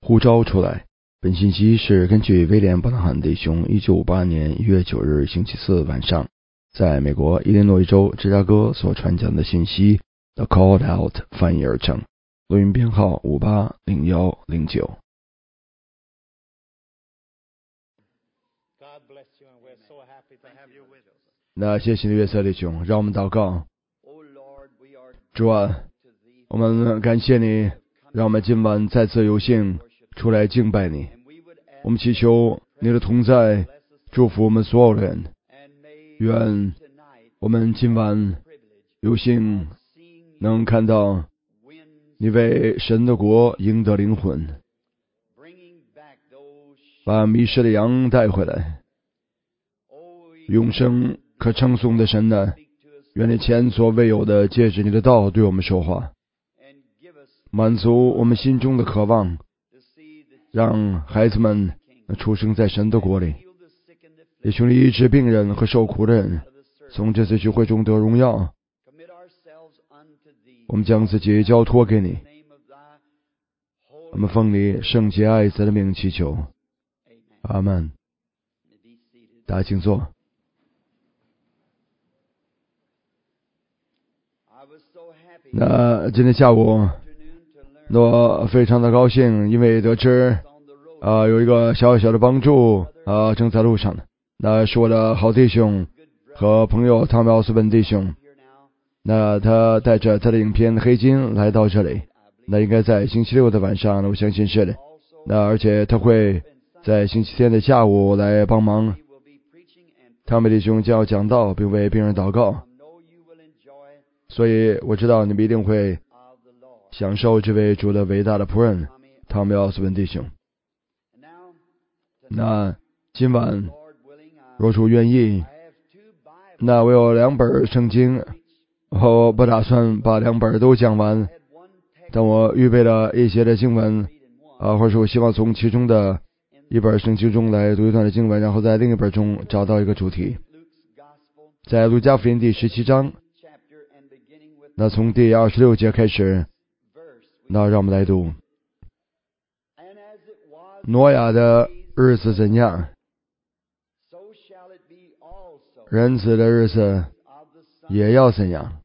呼召出来。本信息是根据威廉·布朗汉弟兄1958年1月9日星期四晚上在美国伊利诺伊州芝加哥所传讲的信息 The Called Out 翻译而成，录音编号580109。那谢谢约瑟弟兄，让我们祷告。主啊，我们感谢你，让我们今晚再次有幸出来敬拜你。我们祈求你的同在，祝福我们所有人。愿我们今晚有幸能看到你为神的国赢得灵魂，把迷失的羊带回来。永生可称颂的神呢，愿你前所未有的借着你的道对我们说话，满足我们心中的渴望，让孩子们出生在神的国里，也求你医治病人和受苦的人，从这次聚会中得荣耀。我们将自己交托给你，我们奉你圣洁爱子的名祈求，阿们。大家请坐。那今天下午我非常的高兴，因为得知有一个小小的帮助正在路上呢。那是我的好弟兄和朋友汤米奥斯本弟兄，那他带着他的影片黑金来到这里，那应该在星期六的晚上，我相信是的。那而且他会在星期天的下午来帮忙。汤米弟兄将要讲道并为病人祷告，所以我知道你们一定会享受这位主的伟大的仆人汤米奥斯本弟兄。那今晚若主愿意，那我有2本圣经，我不打算把2本都讲完，但我预备了一些的经文或者说我希望从其中的一本圣经中来读一段的经文，然后在另一本中找到一个主题。在路加福音第17章，那从第26节开始，那让我们来读。挪亚的日子怎样，人子的日子也要怎样。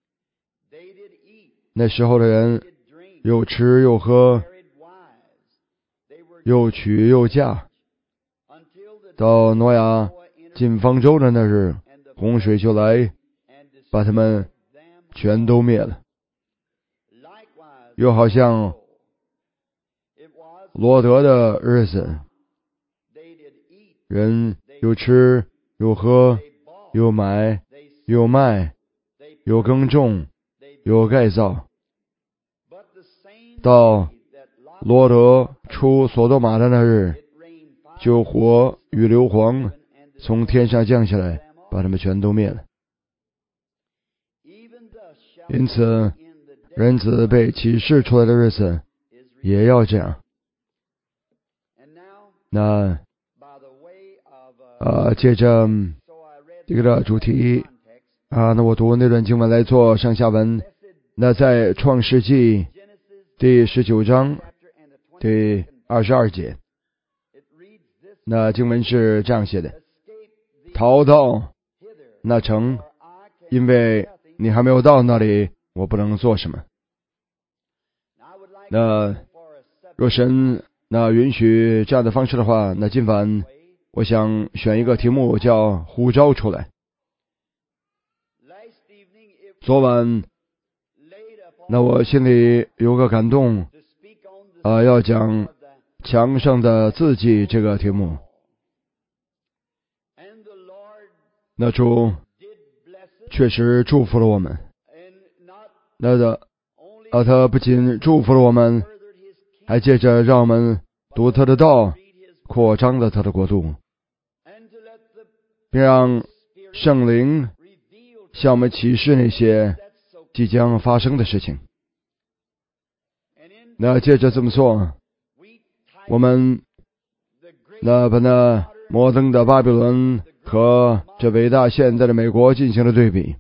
那时候的人又吃又喝，又娶又嫁，到挪亚进方舟的那日，洪水就来，把他们全都灭了。又好像罗德的日子，人又吃又喝，又买又卖，又耕种又盖造，到罗德出所多玛的那日，就火与硫磺从天上降下来，把他们全都灭了。因此人子被启示出来的日子也要这样。那接着这个的主题那我读那段经文来做上下文。那在创世纪第19章第22节，那经文是这样写的：逃到那城，因为你还没有到那里，我不能做什么。那若神那允许这样的方式的话，那今晚我想选一个题目叫呼召出来。昨晚那我心里有个感动要讲墙上的字迹这个题目。那主确实祝福了我们，他不仅祝福了我们，还借着让我们读他的道，扩张了他的国度，并让圣灵向我们启示那些即将发生的事情。那接着这么做，我们把那摩登的巴比伦和这伟大现在的美国进行了对比。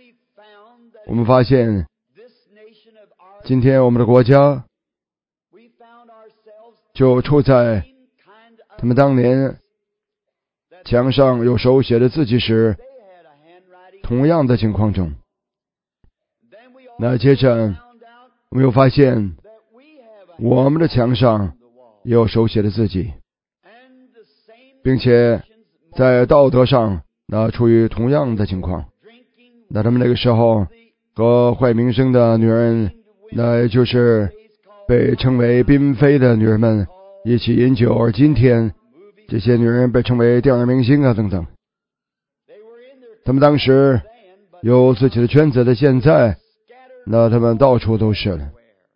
我们发现今天我们的国家就处在他们当年墙上有手写的字迹时同样的情况中。那接着我们又发现我们的墙上也有手写的字迹，并且在道德上处于同样的情况。那他们那个时候和坏名声的女人，那就是被称为嫔妃的女人们一起饮酒，而今天这些女人被称为电影明星等等。他们当时有自己的圈子的，现在那他们到处都是了。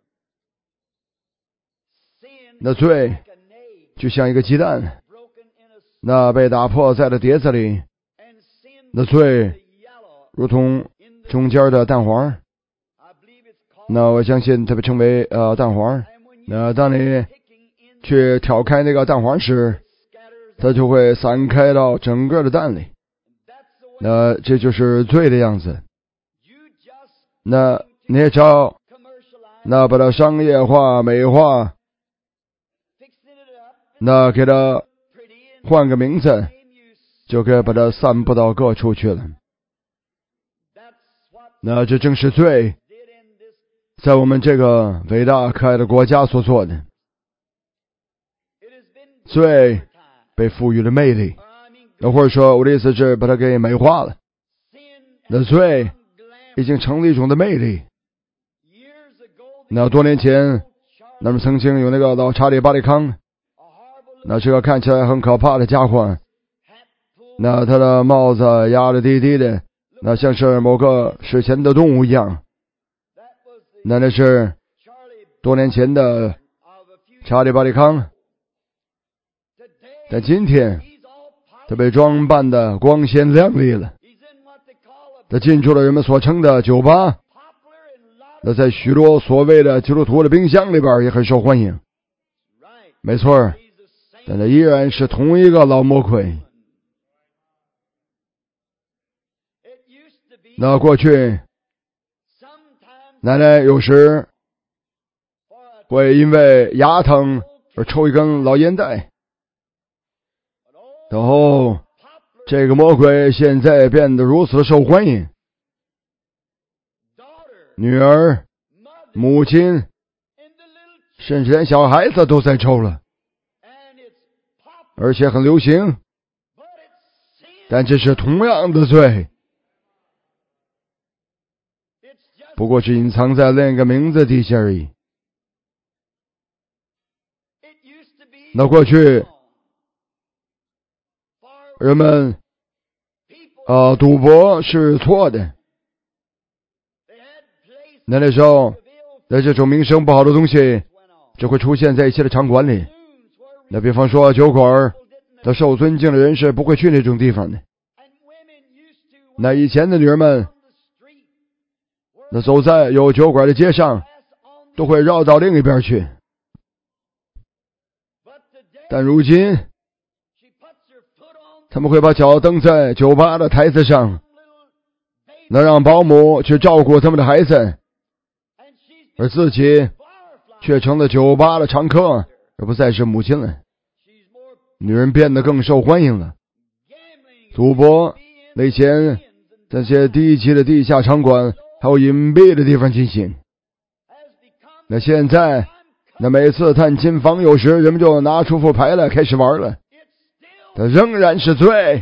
那罪就像一个鸡蛋，那被打破在了碟子里，那罪如同中间的蛋黄，那我相信它被称为蛋黄。那当你去挑开那个蛋黄时，它就会散开到整个的蛋里。那这就是罪的样子。那你也找那把它商业化美化，那给它换个名字，就可以把它散布到各处去了。那这正是罪在我们这个伟大可爱的国家所做的。罪被赋予了魅力，那或者说我的意思是把它给美化了。那罪已经成了一种的魅力。那多年前，那么曾经有那个老查理·巴里康，那这个看起来很可怕的家伙，那他的帽子压得低低的，那像是某个史前的动物一样。那是多年前的查理·巴里康，但今天他被装扮的光鲜亮丽了。他进入了人们所称的酒吧，那在许多所谓的基督徒的冰箱里边也很受欢迎。没错，但他依然是同一个老魔鬼。那过去奶奶有时会因为牙疼而抽一根老烟袋，然后这个魔鬼现在变得如此的受欢迎，女儿、母亲，甚至连小孩子都在抽了，而且很流行。但这是同样的罪，不过是隐藏在另一个名字底下而已。那过去人们赌博是错的，那时候那这种名声不好的东西就会出现在一些的场馆里。那比方说酒馆，那受尊敬的人士不会去那种地方的。那以前的女人们，那走在有酒馆的街上，都会绕到另一边去。但如今他们会把脚蹬在酒吧的台子上，那让保姆去照顾他们的孩子，而自己却成了酒吧的常客，而不再是母亲了。女人变得更受欢迎了。赌博以前在些低级的地下场馆还有隐蔽的地方进行，那现在那每次探亲访友时，人们就拿出副牌来开始玩了。它仍然是罪，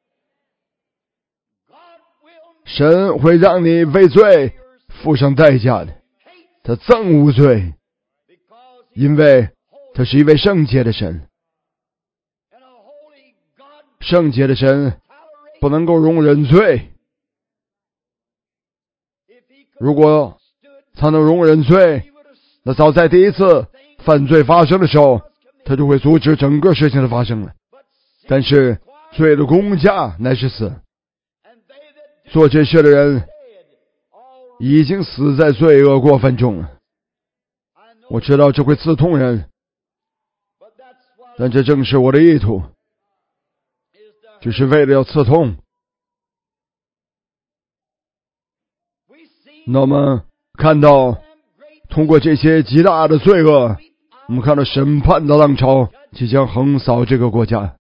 神会让你为罪付上代价的。他憎恶罪，因为他是一位圣洁的神。圣洁的神不能够容忍罪。如果他能容忍罪，那早在第一次犯罪发生的时候，他就会阻止整个事情的发生了。但是罪的公价乃是死，做这事的人已经死在罪恶过犯中了。我知道这会刺痛人，但这正是我的意图，就是为了要刺痛。那么看到通过这些极大的罪恶， 我们看到审判的浪潮即将横扫这个国家，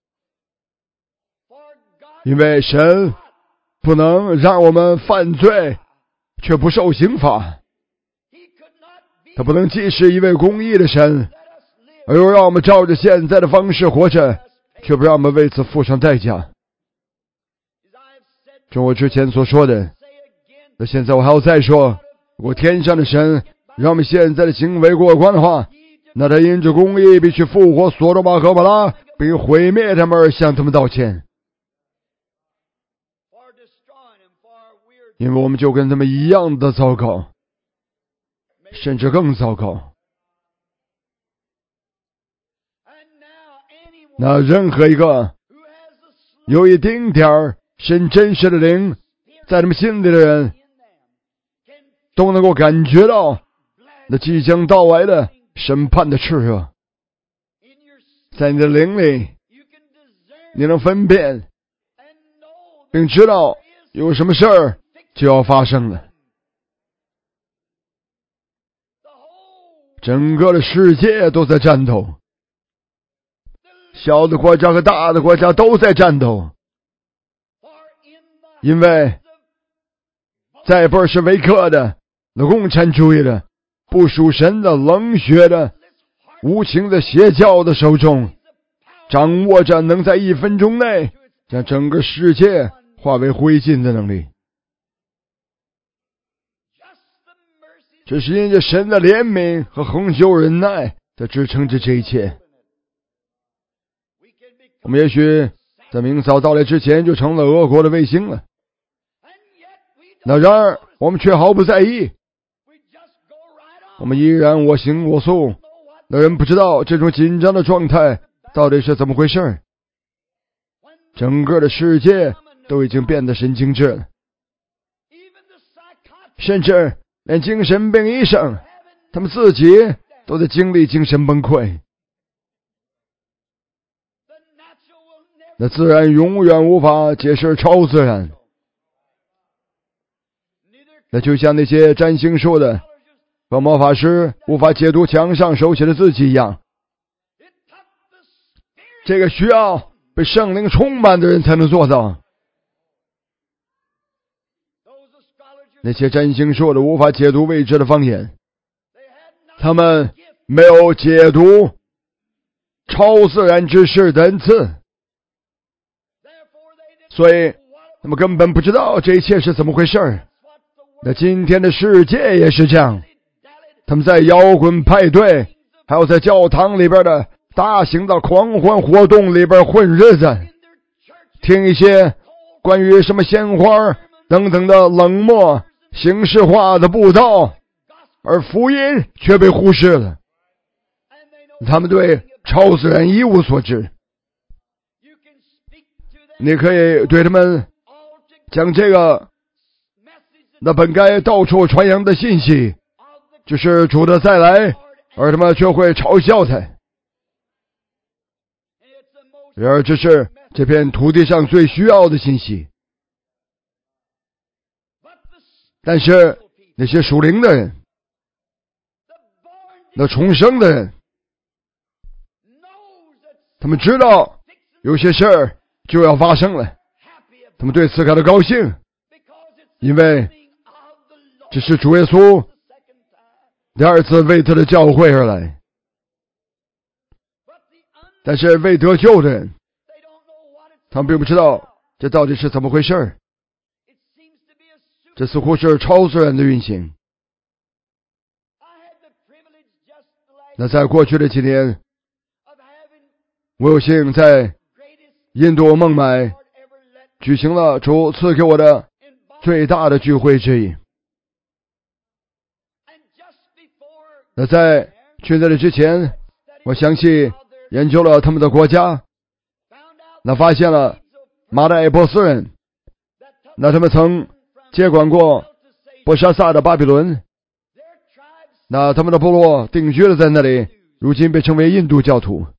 因为神不能让我们犯罪却不受刑罚，他不能既是一位公义的神，而又让我们照着现在的方式活着，却不让我们为此付上代价。正我之前所说的，那现在我还要再说，如果天上的神让我们现在的行为过关的话，那他因着公义必须复活所多玛和蛾摩拉，并毁灭他们而向他们道歉，因为我们就跟他们一样的糟糕，甚至更糟糕。那任何一个有一丁点儿神真实的灵在他们心里的人，都能够感觉到那即将到来的审判的炽热。在你的灵里，你能分辨并知道有什么事儿就要发生了。整个的世界都在战斗，小的国家和大的国家都在战斗，因为在布尔什维克的那共产主义的不属神的冷血的无情的邪教的手中，掌握着能在1分钟内将整个世界化为灰烬的能力。这是因着神的怜悯和恒久忍耐在支撑着这一切。我们也许在明早到来之前就成了俄国的卫星了，那然而我们却毫不在意，我们依然我行我素。那人不知道这种紧张的状态到底是怎么回事。整个的世界都已经变得神经质了，甚至连精神病医生他们自己都在经历精神崩溃。那自然永远无法解释超自然，那就像那些占星术的和魔法师无法解读墙上手写的字迹一样，这个需要被圣灵充满的人才能做到。那些占星术的无法解读未知的方言，他们没有解读超自然之事的恩赐，所以他们根本不知道这一切是怎么回事。那今天的世界也是这样，他们在摇滚派对还有在教堂里边的大型的狂欢活动里边混日子，听一些关于什么鲜花等等的冷漠形式化的布道，而福音却被忽视了。他们对超自然一无所知。你可以对他们讲这个那本该到处传扬的信息，就是主的再来，而他们却会嘲笑他。然而这是这片土地上最需要的信息。但是那些属灵的人，那重生的人，他们知道有些事儿就要发生了，他们对此感到高兴，因为这是主耶稣第二次为他的教会而来。但是未得救的人，他们并不知道这到底是怎么回事。这似乎是超自然的运行。那在过去的几年，我有幸在印度孟买举行了主赐给我的最大的聚会之一。那在去那里之前，我详细研究了他们的国家，那发现了马代波斯人，那他们曾接管过波沙萨的巴比伦，那他们的部落定居了在那里，如今被称为印度教徒。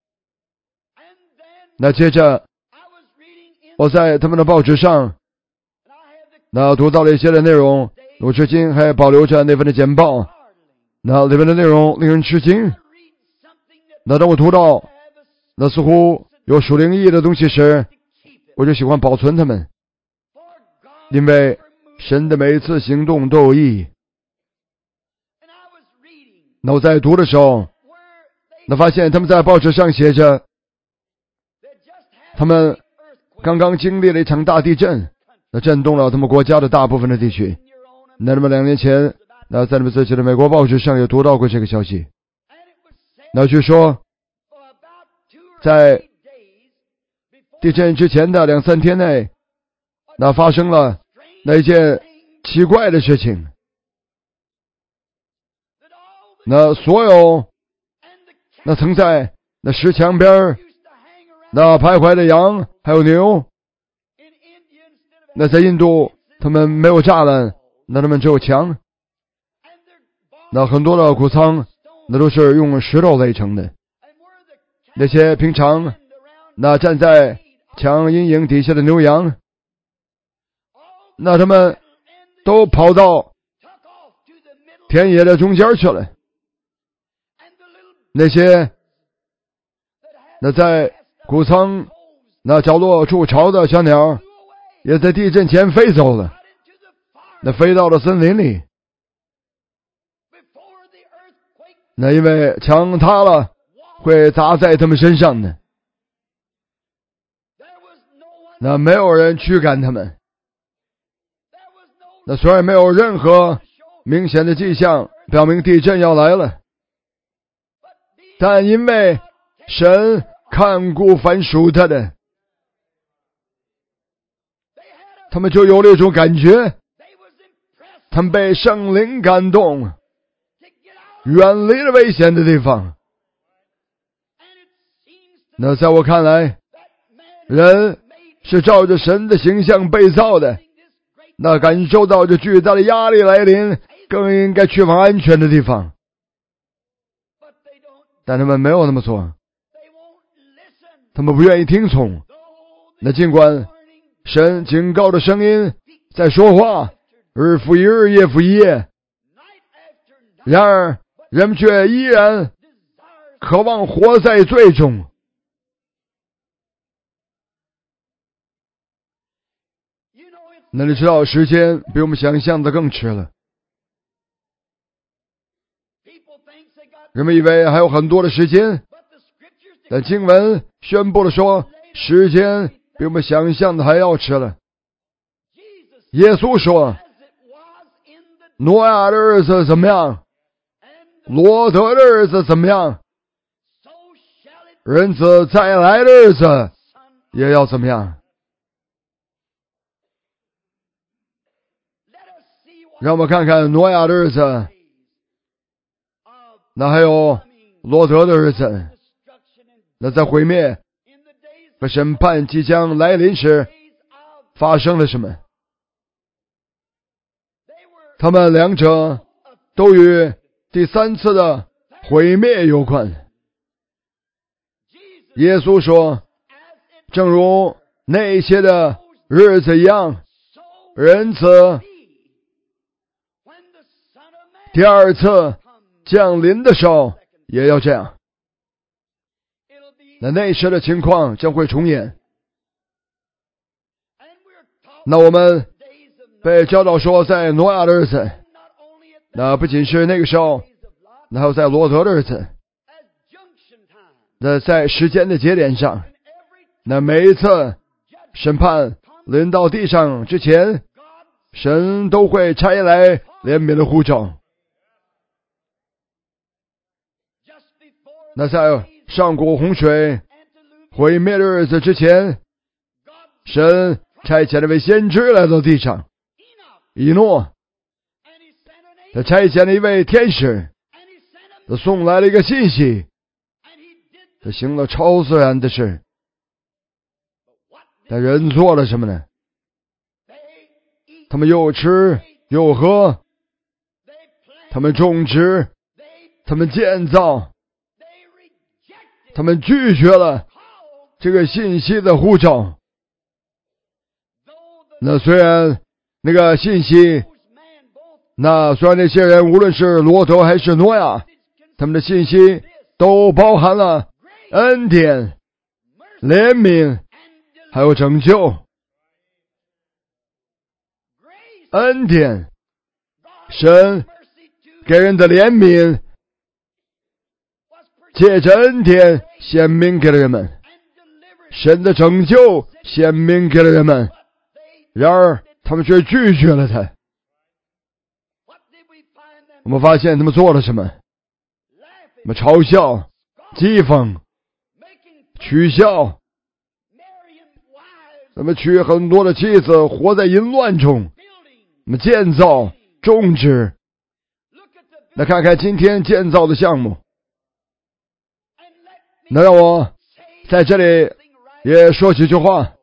那接着我在他们的报纸上那读到了一些的内容，我至今还保留着那份的简报，那里面的内容令人吃惊。 那当我读到那似乎有属灵意义的东西时，我就喜欢保存它们，因为神的每一次行动都有意义。那我在读的时候，那发现他们在报纸上写着，他们刚刚经历了一场大地震，那震动了他们国家的大部分的地区。那么2年前，那在他们自己的美国报纸上也读到过这个消息。那据说，在地震之前的2-3天内，那发生了那一件奇怪的事情。那所有那曾在那石墙边那徘徊的羊还有牛，那在印度他们没有栅栏，那他们只有墙。那很多的谷仓那都是用石头垒成的。那些平常那站在墙阴影底下的牛羊，那他们都跑到田野的中间去了。那些那在谷仓那角落筑巢的小鸟，也在地震前飞走了，那飞到了森林里。那因为墙塌了，会砸在他们身上的。那没有人驱赶他们。那虽然没有任何明显的迹象表明地震要来了，但因为神看顾凡属他的，他们就有了一种感觉，他们被圣灵感动，远离了危险的地方。那在我看来，人是照着神的形象被造的，那感受到这巨大的压力来临，更应该去往安全的地方。但他们没有那么做，他们不愿意听从。那尽管神警告的声音在说话，日复一日，夜复一夜，然而人们却依然渴望活在罪中。那你知道时间比我们想象的更迟了。人们以为还有很多的时间，但经文宣布了说，时间比我们想象的还要迟了。耶稣说，挪亚的日子怎么样，罗德的日子怎么样，人子再来的日子也要怎么样。让我们看看挪亚的日子，那还有罗德的日子。那在毁灭和审判即将来临时发生了什么？他们两者都与第3次的毁灭有关。耶稣说，正如那些的日子一样，人子第2次降临的时候也要这样。那时的情况将会重演。那我们被教导说，在挪亚的日子，那不仅是那个时候，那还有在罗德的日子。那在时间的节点上，那每一次审判临到地上之前，神都会差来怜悯的呼召。那在上古洪水毁灭的日子之前，神差遣了一位先知来到地上，以诺。他差遣了一位天使，他送来了一个信息，他行了超自然的事。但人做了什么呢？他们又吃又喝，他们种植，他们建造，他们拒绝了这个信息的呼召。那虽然那个信息，那虽然那些人无论是罗德还是挪亚，他们的信息都包含了恩典、怜悯，还有拯救。恩典，神给人的怜悯，借着恩典显明给了人们；神的拯救显明给了人们。然而，他们却拒绝了他。我们发现他们做了什么？他们嘲笑、讥讽、取笑，他们娶很多的妻子，活在淫乱中。我们建造、种植。来看看今天建造的项目。那让我在这里也说几句话。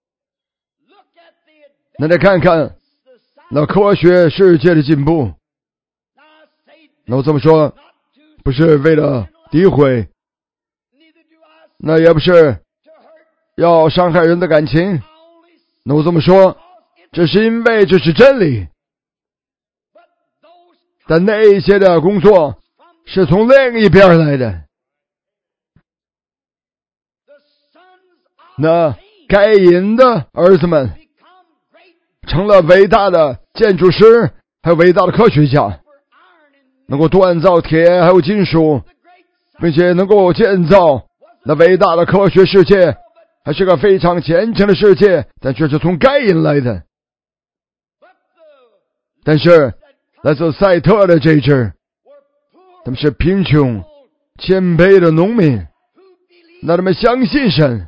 那来看看那科学世界的进步。那我这么说，不是为了诋毁，那也不是要伤害人的感情。那我这么说，这是因为这是真理。但那一些的工作是从另一边来的。那该隐的儿子们成了伟大的建筑师，还有伟大的科学家，能够锻造铁还有金属，并且能够建造那伟大的科学世界，还是个非常虔诚的世界，但却是从该隐来的。但是来自赛特的这一支，他们是贫穷谦卑的农民，那他们相信神。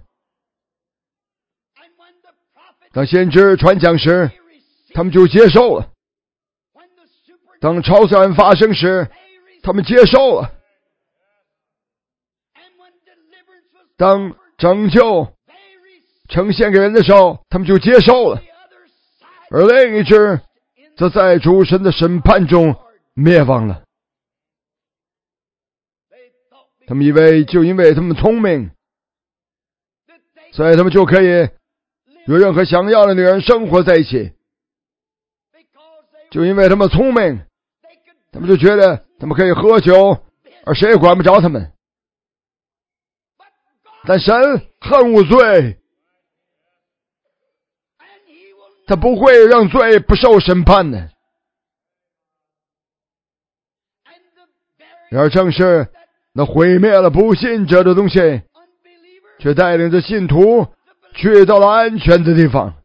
当先知传讲时，他们就接受了；当超自然发生时，他们接受了；当拯救呈现给人的时候，他们就接受了。而另一支则在主神的审判中灭亡了。他们以为就因为他们聪明，所以他们就可以有任何想要的女人生活在一起。就因为他们聪明，他们就觉得他们可以喝酒，而谁也管不着他们。但神恨无罪，他不会让罪不受审判的。然而正是那毁灭了不信者的东西，却带领着信徒去到了安全的地方。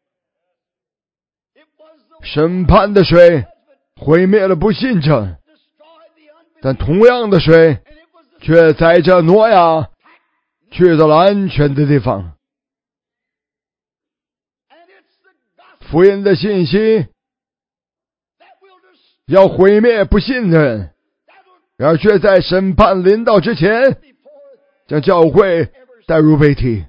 审判的水毁灭了不信者，但同样的水却载着挪亚去到了安全的地方。福音的信息要毁灭不信的人，然而却在审判临到之前将教会带入被提。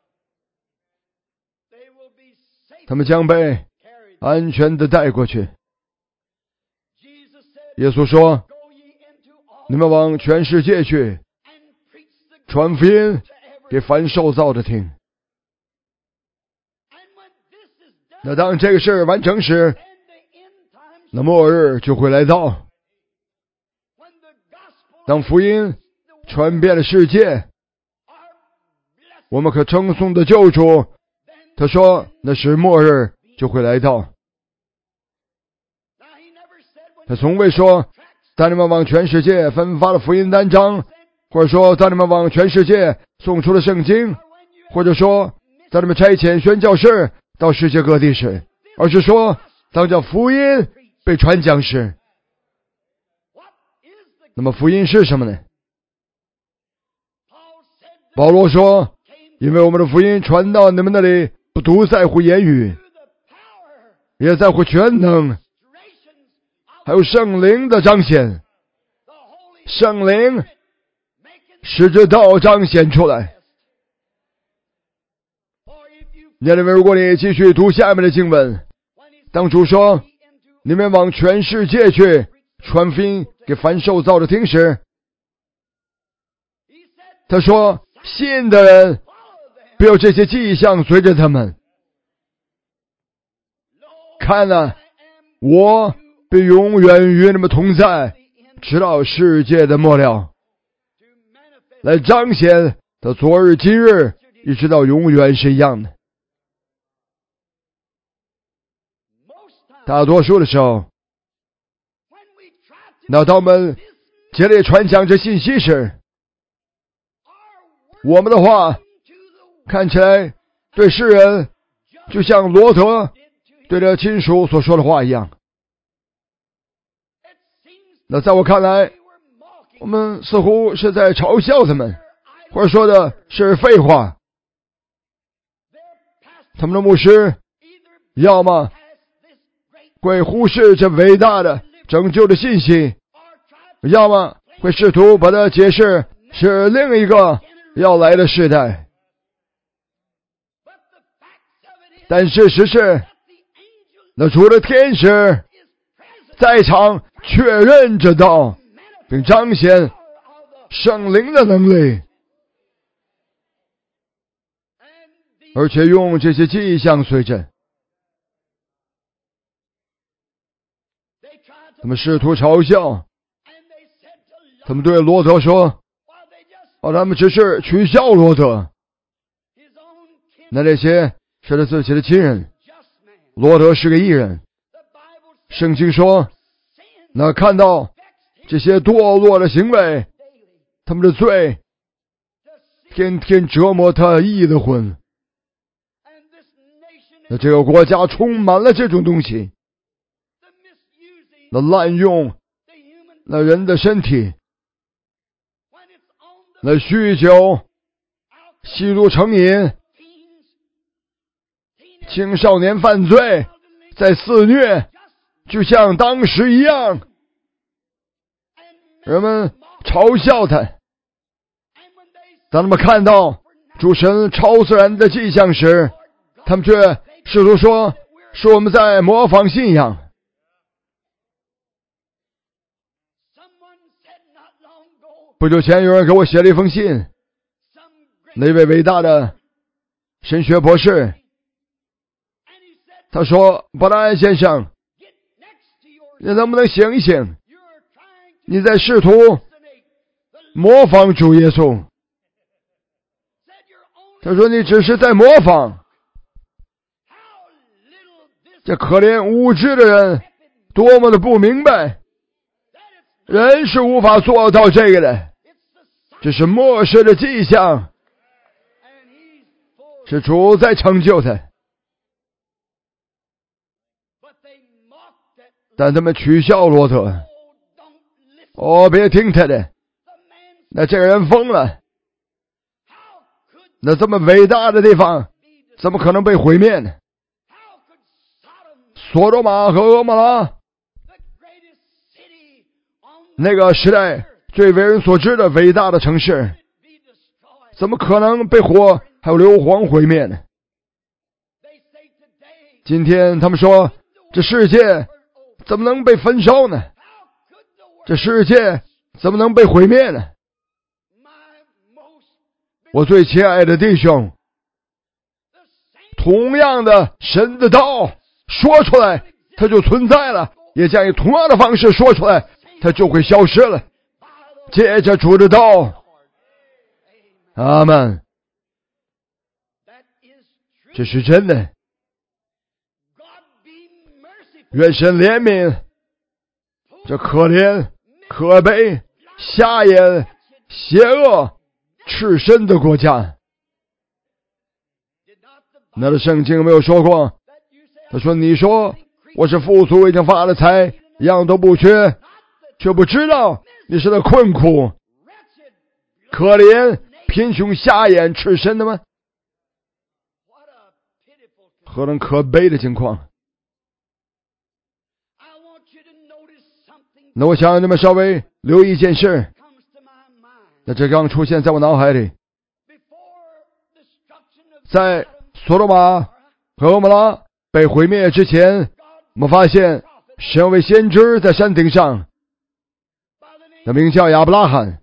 他们将被安全的带过去。耶稣说，你们往全世界去，传福音给凡受造的听。那当这个事完成时，那末日就会来到。当福音传遍了世界，我们可称颂的救主，他说那时末日就会来到。他从未说当你们往全世界分发了福音单张，或者说当你们往全世界送出了圣经，或者说当你们差遣宣教士到世界各地时，而是说当这福音被传讲时。那么福音是什么呢？保罗说，因为我们的福音传到你们那里，不独在乎言语，也在乎全能，还有圣灵的彰显。圣灵使这道彰显出来。你认为如果你继续读下面的经文，当主说你们往全世界去传福音给凡受造的听时，他说信的人必有这些迹象随着他们。看啊，我必永远与你们同在，直到世界的末了。 来彰显他昨日今日一直到永远是一样的。大多数的时候，当我们竭力传讲这信息时，我们的话看起来对世人就像罗德对着亲属所说的话一样。那在我看来，我们似乎是在嘲笑他们，或者说的是废话。他们的牧师要么会忽视这伟大的拯救的信息，要么会试图把它解释是另一个要来的时代。但事实是，那主的天使在场确认这道，并彰显圣灵的能力，而且用这些迹象随着。他们试图嘲笑，他们对罗德说，他们只是取笑罗德，那这些是他自己的亲人。罗德是个义人，圣经说，那看到这些堕落的行为，他们的罪天天折磨他义的魂。那这个国家充满了这种东西，那滥用那人的身体，那酗酒、吸毒成瘾，青少年犯罪，在肆虐，就像当时一样。人们嘲笑他，当他们看到主神超自然的迹象时，他们却试图说是我们在模仿信仰。不久前有人给我写了一封信，那位伟大的神学博士，他说，伯拉安先生，你能不能醒一醒，你在试图模仿主耶稣。他说你只是在模仿。这可怜无知的人多么的不明白，人是无法做到这个的，这是末世的迹象，是主在成就他。但他们取笑罗德，别听他的，那这个人疯了。那这么伟大的地方怎么可能被毁灭呢？索多玛和蛾摩拉，那个时代最为人所知的伟大的城市，怎么可能被火还有硫磺毁灭呢？今天他们说，这世界怎么能被焚烧呢？这世界怎么能被毁灭呢？我最亲爱的弟兄，同样的神的道说出来，它就存在了，也将以同样的方式说出来，它就会消失了。借着主的道，阿们。这是真的。愿神怜悯这可怜、可悲、瞎眼、邪恶、赤身的国家。那的圣经没有说过，他说，你说我是富足，已经发了财，样都不缺，却不知道你是那困苦、可怜、贫穷、瞎眼、赤身的吗？何等可悲的情况。那我想让你们稍微留意一件事，那这刚出现在我脑海里。在索多玛和蛾摩拉被毁灭之前，我们发现神为先知在山顶上，那名叫亚伯拉罕，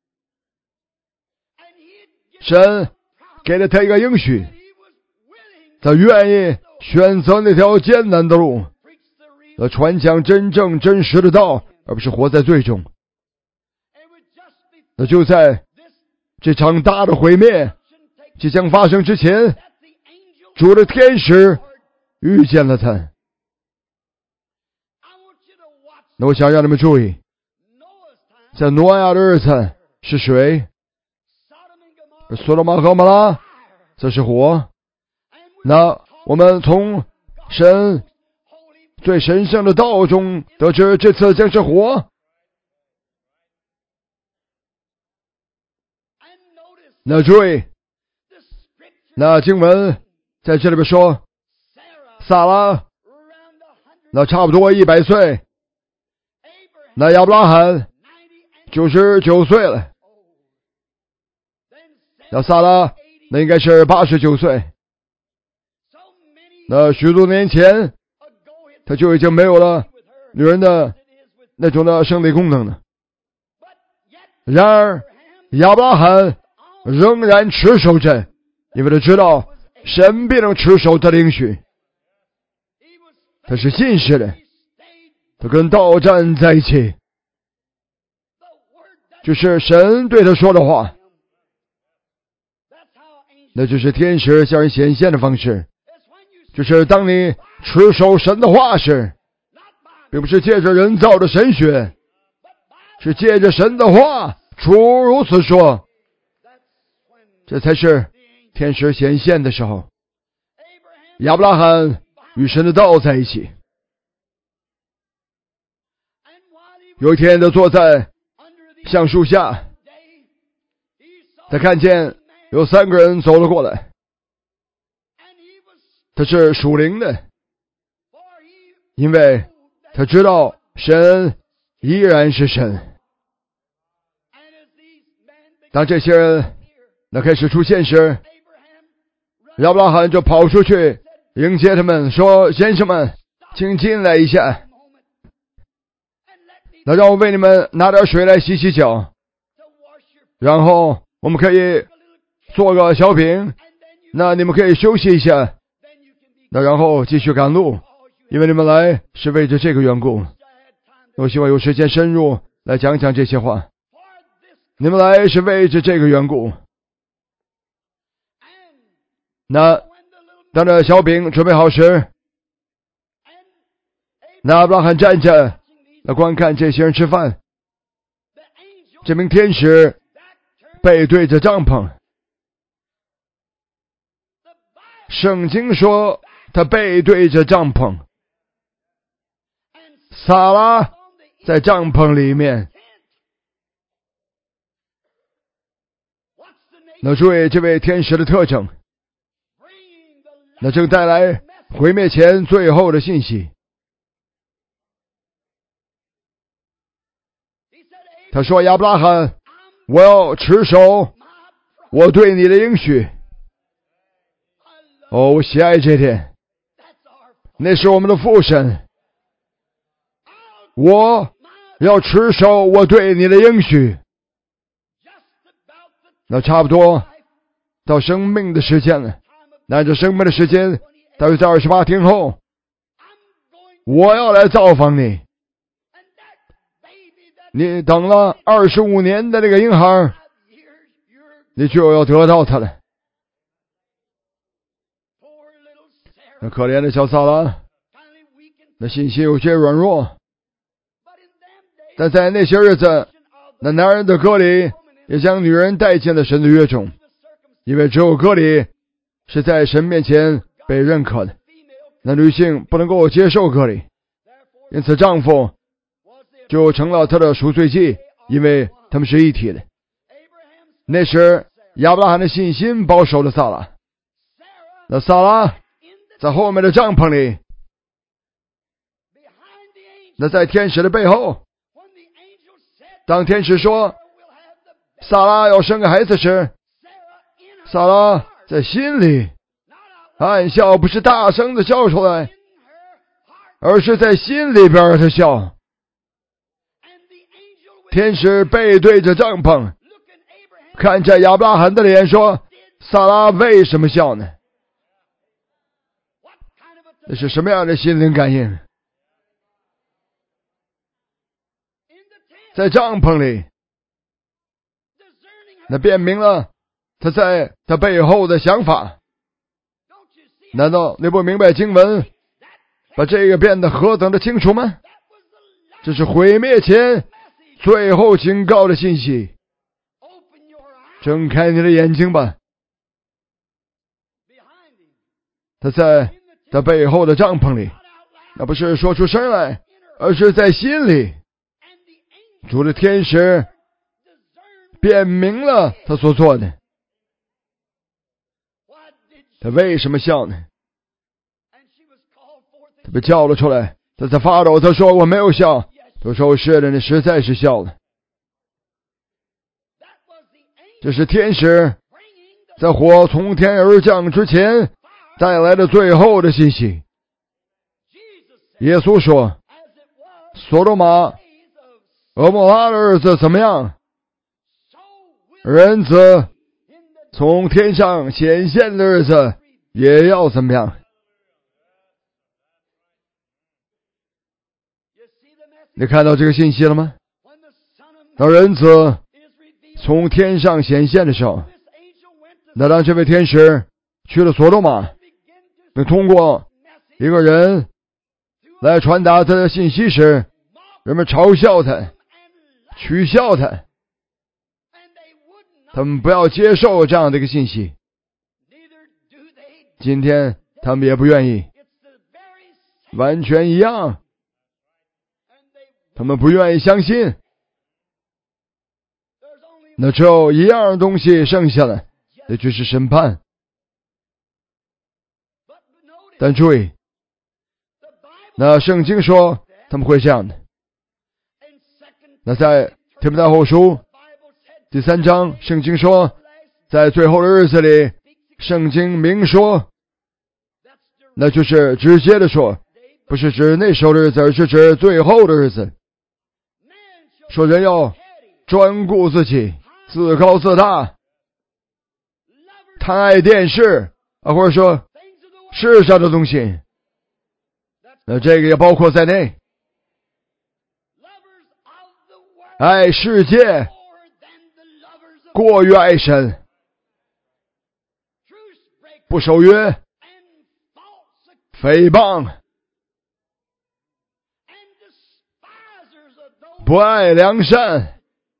神给了他一个应许，他愿意选择那条艰难的路，传讲真正真实的道，而不是活在罪中。那就在这场大的毁灭即将发生之前，主的天使遇见了他。那我想让你们注意，在挪亚的日子是水，而索多玛和蛾摩拉则是火。那我们从神最神圣的道中得知，这次将是火。那注意，那经文在这里边说，撒拉那差不多100岁，那亚伯拉罕99岁了，那撒拉那应该是89岁。那许多年前，他就已经没有了女人的那种的生理功能了。然而，亚伯拉罕仍然持守着，因为他知道神必能持守他的应许。他是信实的，他跟道站在一起，就是神对他说的话，那就是天使向人显现的方式。就是当你持守神的话时，并不是借着人造的神学，是借着神的话，主如此说，这才是天使显现的时候。亚伯拉罕与神的道在一起。有一天，他坐在橡树下，他看见有3个人走了过来。他是属灵的，因为他知道神依然是神。当这些人那开始出现时，亚伯拉罕就跑出去迎接他们，说：先生们，请进来一下，那让我为你们拿点水来洗洗脚，然后我们可以做个小饼，那你们可以休息一下，那然后继续赶路，因为你们来是为着这个缘故。我希望有时间深入来讲讲这些话。你们来是为着这个缘故。那当这小饼准备好时，那亚伯拉罕站着来观看这些人吃饭。这名天使背对着帐篷，圣经说他背对着帐篷，撒拉在帐篷里面。那注意这位天使的特征，那正带来毁灭前最后的信息。他说：亚伯拉罕，我要持守我对你的应许。哦，我喜爱这点，那是我们的父神。我要持守我对你的应许。那差不多到生命的时间了，那这生命的时间大约在28天后，我要来造访你。你等了25年的这个婴孩，你就要得到他了。那可怜的小撒拉，那信心有些软弱，但在那些日子，那男人的割礼也将女人带进了神的约中，因为只有割礼是在神面前被认可的，那女性不能够接受割礼，因此丈夫就成了他的赎罪祭，因为他们是一体的。那时亚伯拉罕的信心保守了撒拉，那撒拉在后面的帐篷里，那在天使的背后，当天使说撒拉要生个孩子时，撒拉在心里暗笑，不是大声的笑出来，而是在心里边的笑。天使背对着帐篷，看着亚伯拉罕的脸说：撒拉为什么笑呢？那是什么样的心灵感应？在帐篷里， 那辨明了他在他背后的想法。难道你不明白经文把这个变得何等的清楚吗？这是毁灭前最后警告的信息。睁开你的眼睛吧。他在他背后的帐篷里，那不是说出声来，而是在心里。主的天使辨明了他所做的。他为什么笑呢？他被叫了出来，他在发抖。他说我没有笑。他说是的，你实在是笑了。这是天使在火从天而降之前带来的最后的信息。耶稣说，所罗玛、俄摩拉的日子怎么样，人子从天上显现的日子也要怎么样。你看到这个信息了吗？当人子从天上显现的时候，那当这位天使去了所罗玛，并通过一个人来传达他的信息时，人们嘲笑他，取笑他，他们不要接受这样的一个信息。今天他们也不愿意，完全一样，他们不愿意相信。那只有一样东西剩下了，那就是审判。但注意，那圣经说他们会这样的。那在提摩太后书第3章，圣经说在最后的日子里，圣经明说，那就是直接的说，不是指那时候的日子，而是指最后的日子。说人要专顾自己，自高自大，贪爱电视或者说世上的东西，那这个也包括在内。爱世界过于爱神，不守约，诽谤，不爱良善。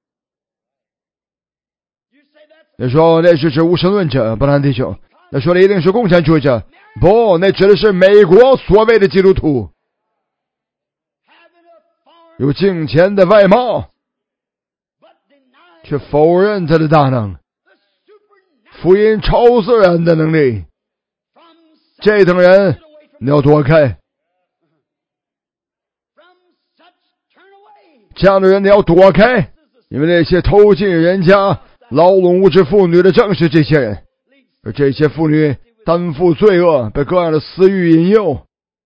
你说那是指无神论者，不然弟兄，那说的一定是共产主义者。不，那指的是美国所谓的基督徒，有敬虔的外貌，却否认他的大能，福音超自然的能力。这等人你要躲开，这样的人你要躲开，因为那些偷进人家牢笼无知妇女的正是这些人，而这些妇女担负罪恶，被各样的私欲引诱，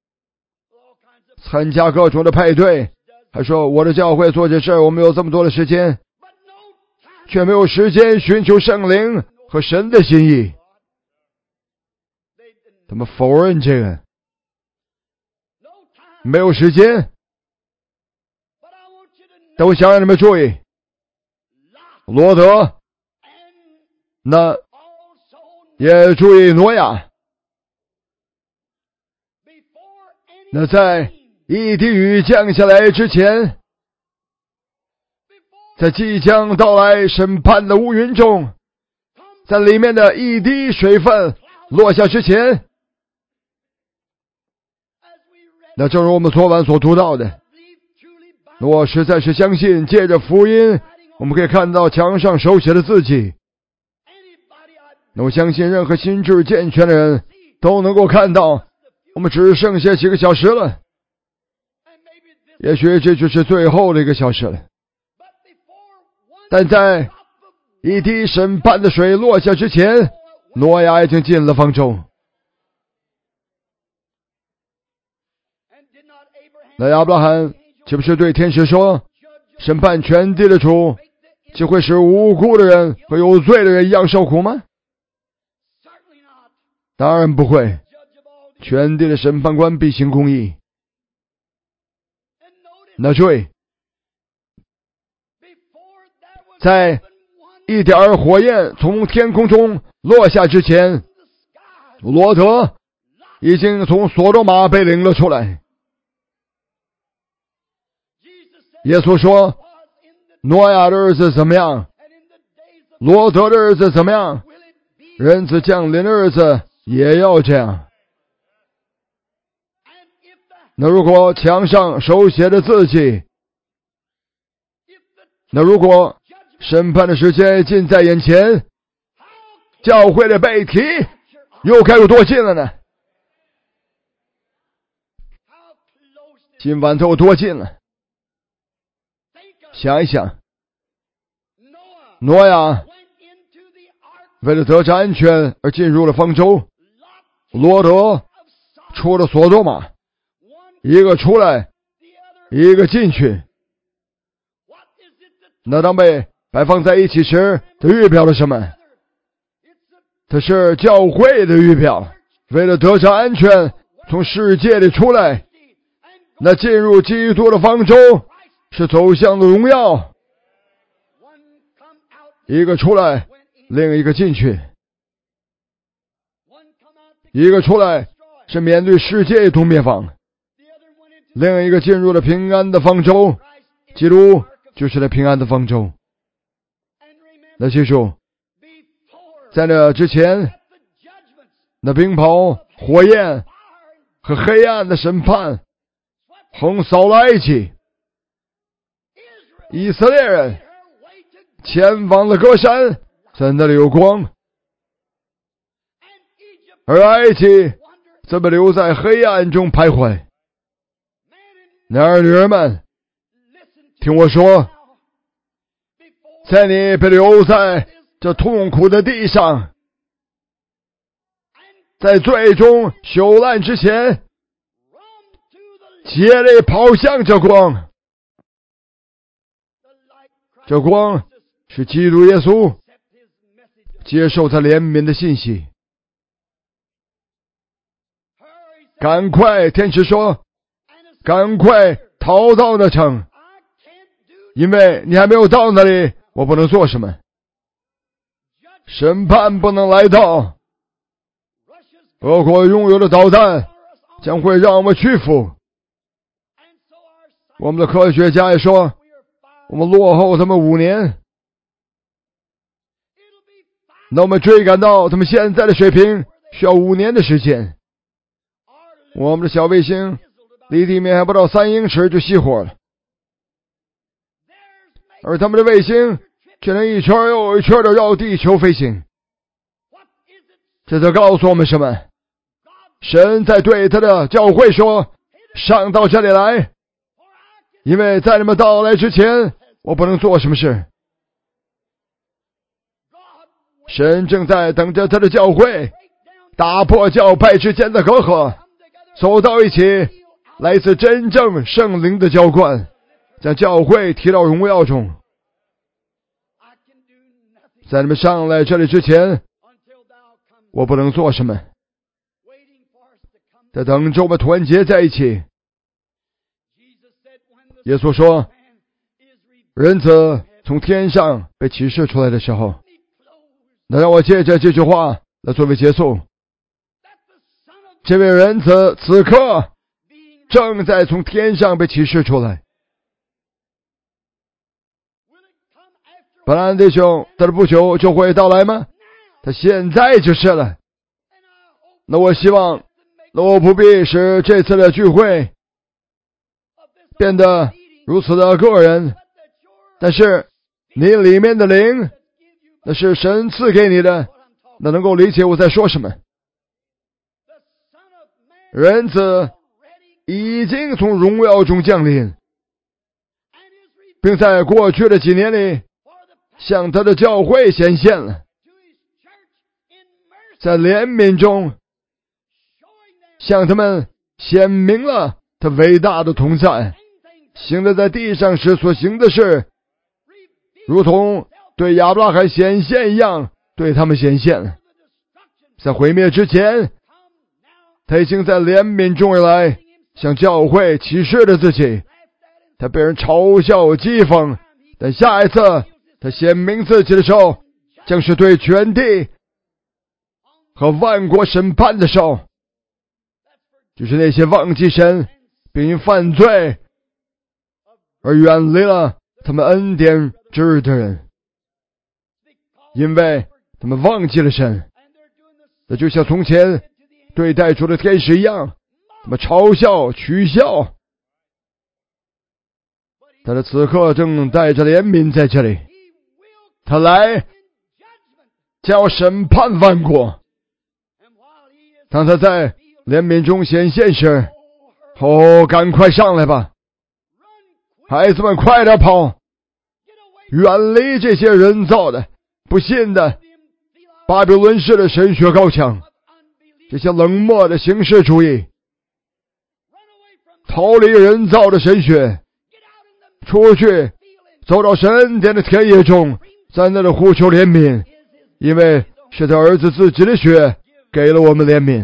参加各种的派对，还说我的教会做这事，我们有这么多的时间，却没有时间寻求圣灵和神的心意。他们否认这个，没有时间。但我想让你们注意，罗德，那也注意挪亚。那在一滴雨降下来之前，在即将到来审判的乌云中，在里面的一滴水分落下之前，那正如我们昨晚所读到的，我实在是相信，借着福音我们可以看到墙上手写的字迹。那我相信任何心智健全的人都能够看到，我们只剩下几个小时了，也许这就是最后的一个小时了。但在一滴审判的水落下之前，挪亚已经进了方舟。那亚伯拉罕岂不是对天使说，审判全地的主岂会使无辜的人和有罪的人一样受苦吗？当然不会，全地的审判官必行公义。那注意，在一点火焰从天空中落下之前，罗德已经从索多玛被领了出来。耶稣说，挪亚的日子怎么样，罗德的日子怎么样，人子降临的日子也要这样。那如果墙上手写的字迹，那如果审判的时间近在眼前，教会的背题又该有多近了呢？今晚都有多近了？想一想，挪亚为了得着安全而进入了方舟，罗德出了索多玛，一个出来，一个进去。那当被摆放在一起时，它预表了什么？它是教会的预表。为了得着安全，从世界里出来，那进入基督的方舟，是走向了荣耀。一个出来，另一个进去。一个出来是面对世界一同灭亡，另一个进入了平安的方舟。基督就是那平安的方舟。那记住，在那之前，那冰雹、火焰和黑暗的审判横扫了埃及，以色列人前往了歌山，在那里有光，而埃及则被留在黑暗中徘徊。男儿女儿们，听我说，在你被留在这痛苦的地上，在最终朽烂之前，竭力跑向这光。这光是基督耶稣，接受他怜悯的信息。赶快，天使说，赶快逃到那城，因为你还没有到那里，我不能做什么。审判不能来到，俄国拥有的导弹将会让我们屈服。我们的科学家也说，我们落后他们5年，那我们追赶到他们现在的水平需要5年的时间。我们的小卫星离地面还不到3英尺就熄火了，而他们的卫星却能一圈又一圈的绕地球飞行。这在告诉我们什么？神在对他的教会说，上到这里来，因为在你们到来之前，我不能做什么事。神正在等着他的教会打破教派之间的隔阂，走到一起，来自真正圣灵的浇灌，将教会提到荣耀中。在你们上来这里之前，我不能做什么。在等着我们团结在一起。耶稣说，人子从天上被启示出来的时候，那让我借着这句话来作为结束。这位人子此刻正在从天上被启示出来。本兰弟兄，他的不久就会到来吗？他现在就是了。那我希望，那我不必使这次的聚会变得如此的个人，但是你里面的灵，那是神赐给你的，那能够理解我在说什么。人子已经从荣耀中降临，并在过去的几年里向他的教会显现了，在怜悯中向他们显明了他伟大的同在，行的在地上时所行的事，如同对亚伯拉罕显现一样，对他们显现。在毁灭之前，他已经在怜悯中而来，向教会启示了自己。他被人嘲笑讥讽，但下一次他显明自己的手，将是对全地和万国审判的手，就是那些忘记神并因犯罪而远离了他们恩典之日的人，因为他们忘记了神，那就像从前对待主的天使一样，他们嘲笑取笑。但是此刻正带着怜悯在这里，他来将要审判万国。当他在怜悯中显现时，赶快上来吧，孩子们，快点跑，远离这些人造的不信的巴比伦式的神学高墙，这些冷漠的形式主义，逃离人造的神学，出去走到神恩典的田野中，在那里呼求怜悯，因为是他儿子自己的血给了我们怜悯。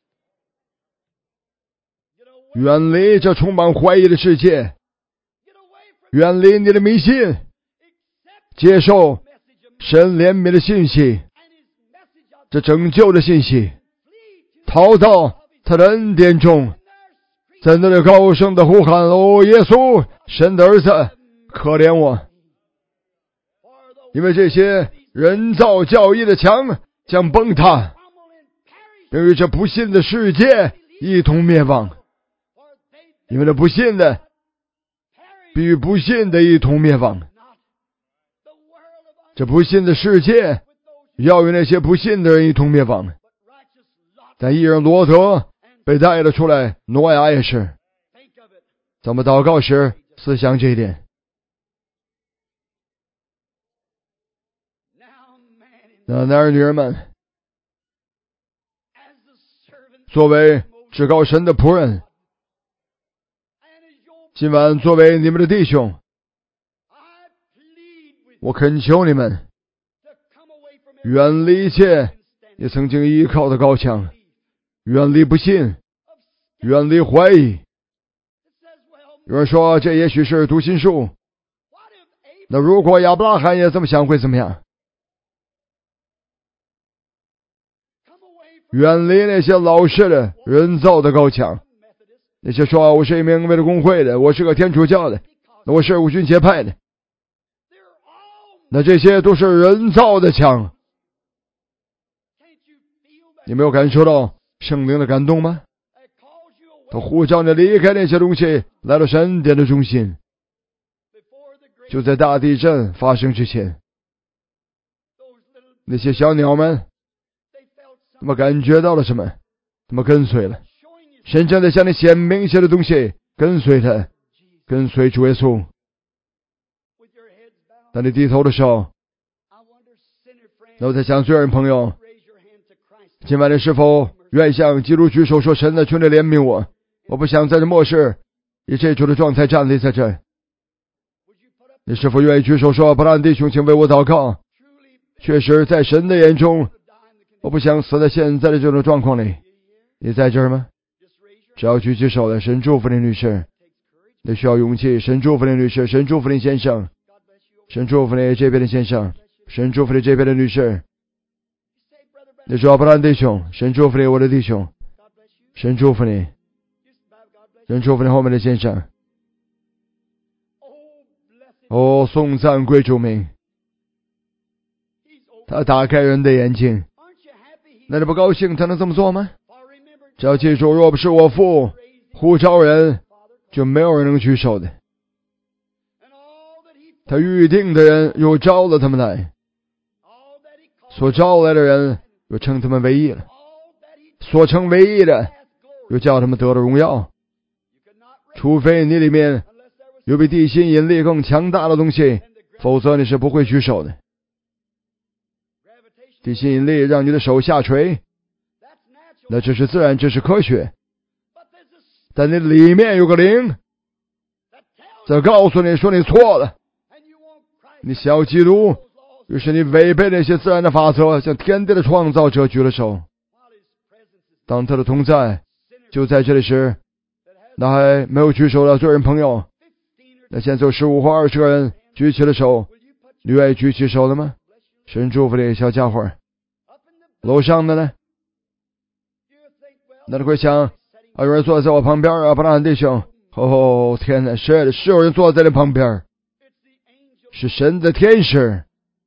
远离这充满怀疑的世界，远离你的迷信，接受神怜悯的信息，这拯救的信息，逃到他的恩典中，在那里高声的呼喊：哦，耶稣，神的儿子，可怜我！因为这些人造教义的墙将崩塌，并与这不信的世界一同灭亡。因为这不信的必与不信的一同灭亡，这不信的世界要与那些不信的人一同灭亡。但义人罗德被带了出来，挪亚也是。在我们祷告时思想这一点。那男儿女儿们，作为至高神的仆人，今晚作为你们的弟兄，我恳求你们远离一切你曾经依靠的高墙，远离不信，远离怀疑。有人说这也许是读心术，那如果亚伯拉罕也这么想会怎么样？远离那些老式的人造的高墙，那些说我是一名为了公会的，我是个天主教的，我是五旬节派的，那这些都是人造的墙。你没有感受到圣灵的感动吗？他呼召你离开那些东西，来到神殿的中心。就在大地震发生之前，那些小鸟们他们感觉到了什么？他们跟随了神正在向你显明一些的东西，跟随他，跟随主耶稣。当你低头的时候，那我在想，罪人朋友，今晚你是否愿向基督举手说：神的，求你怜悯我，我不想在这末世以这主的状态站立在这。你是否愿意举手说：布兰弟兄，请为我祷告？确实在神的眼中，我不想死在现在的这种状况里。你在这儿吗？只要举起手来。神祝福你女士，你需要勇气。神祝福你女士，神祝福你先生，神祝福你这边的先生，神祝福你这边的女士。你说布兰弟兄，神祝福你我的弟兄，神祝福你，神祝福你后面的先生。哦，颂赞归主名。他打开人的眼睛，那你不高兴他能这么做吗？只要记住，若不是我父呼召人，就没有人能举手的。他预定的人又招了他们来，所招来的人又称他们为义了，所称为义的又叫他们得了荣耀。除非你里面有比地心引力更强大的东西，否则你是不会举手的。地心引力让你的手下垂，那这是自然，这是科学。但你里面有个灵在告诉你说你错了，你想要基督，于是你违背那些自然的法则，向天地的创造者举了手。当他的同在就在这里时，那还没有举手的罪人朋友，那现在有15或20个人举起了手， 你愿意举起手了吗？神祝福你，小家伙。楼上的呢？那你会想，有人坐在我旁边啊，布朗弟兄。哦，天哪，是有人坐在你旁边，是神的天使。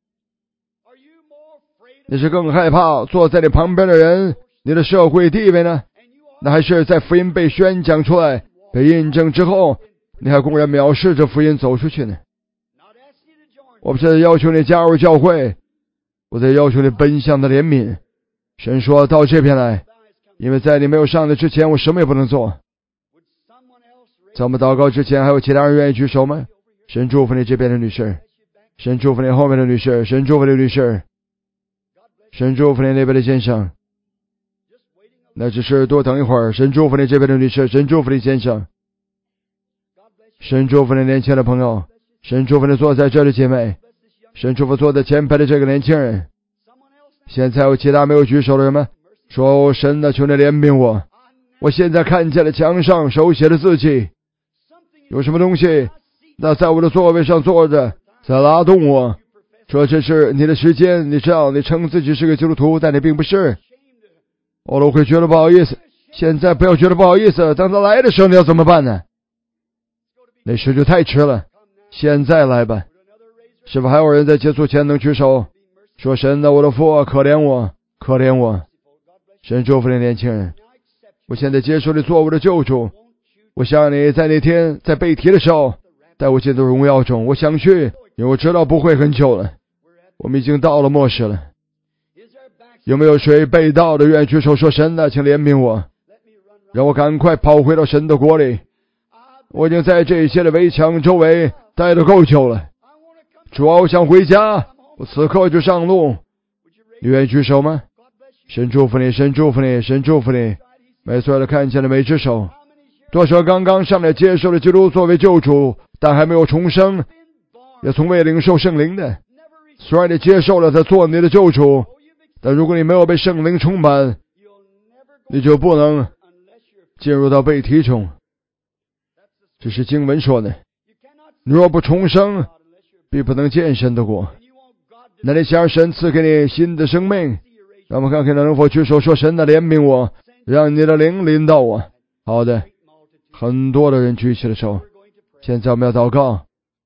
你是更害怕坐在你旁边的人，你的社会地位呢？那还是在福音被宣讲出来、被印证之后，你还公然藐视着福音走出去呢？我不是要求你加入教会，我在要求你奔向的怜悯。神说到这边来，因为在你没有上来之前，我什么也不能做。在我们祷告之前，还有其他人愿意举手吗？神祝福你这边的女士，神祝福你后面的女士，神祝福你女士，神祝福你那边的先生。那只是多等一会儿。神祝福你这边的女士，神祝福你先生，神祝福你年轻的朋友，神祝福你坐在这里姐妹，神祝福坐在前排的这个年轻人。现在有其他没有举手的人吗？说神的，求你怜悯我，我现在看见了墙上手写的字迹，有什么东西那在我的座位上坐着，在拉动我，说这是你的时间。你知道你称自己是个基督徒，但你并不是。我会觉得不好意思，现在不要觉得不好意思，等他来的时候你要怎么办呢？那时就太迟了，现在来吧。是否还有人在结束前能举手，说神的，我的父，可怜我，可怜我。神祝福你年轻人，我现在接受你做我的救主。我想你在那天在被提的时候带我进入荣耀中，我想去，因为我知道不会很久了，我们已经到了末世了。有没有谁被盗的愿意举手说神的，请怜悯我，让我赶快跑回到神的国里。我已经在这些的围墙周围待得够久了，主啊，我想回家，我此刻就上路。你愿意举手吗？神祝福你，神祝福你，神祝福你。没错的，看见了每只手。多少刚刚上来接受了基督作为救主，但还没有重生，也从未领受圣灵的。虽然你接受了他做你的救主，但如果你没有被圣灵充满，你就不能进入到被提中。这是经文说的，你若不重生，必不能见神的国。那你想神赐给你新的生命，让我们看看能否举手说神的怜悯我，让你的灵临到我。好的，很多的人举起了手。现在我们要祷告，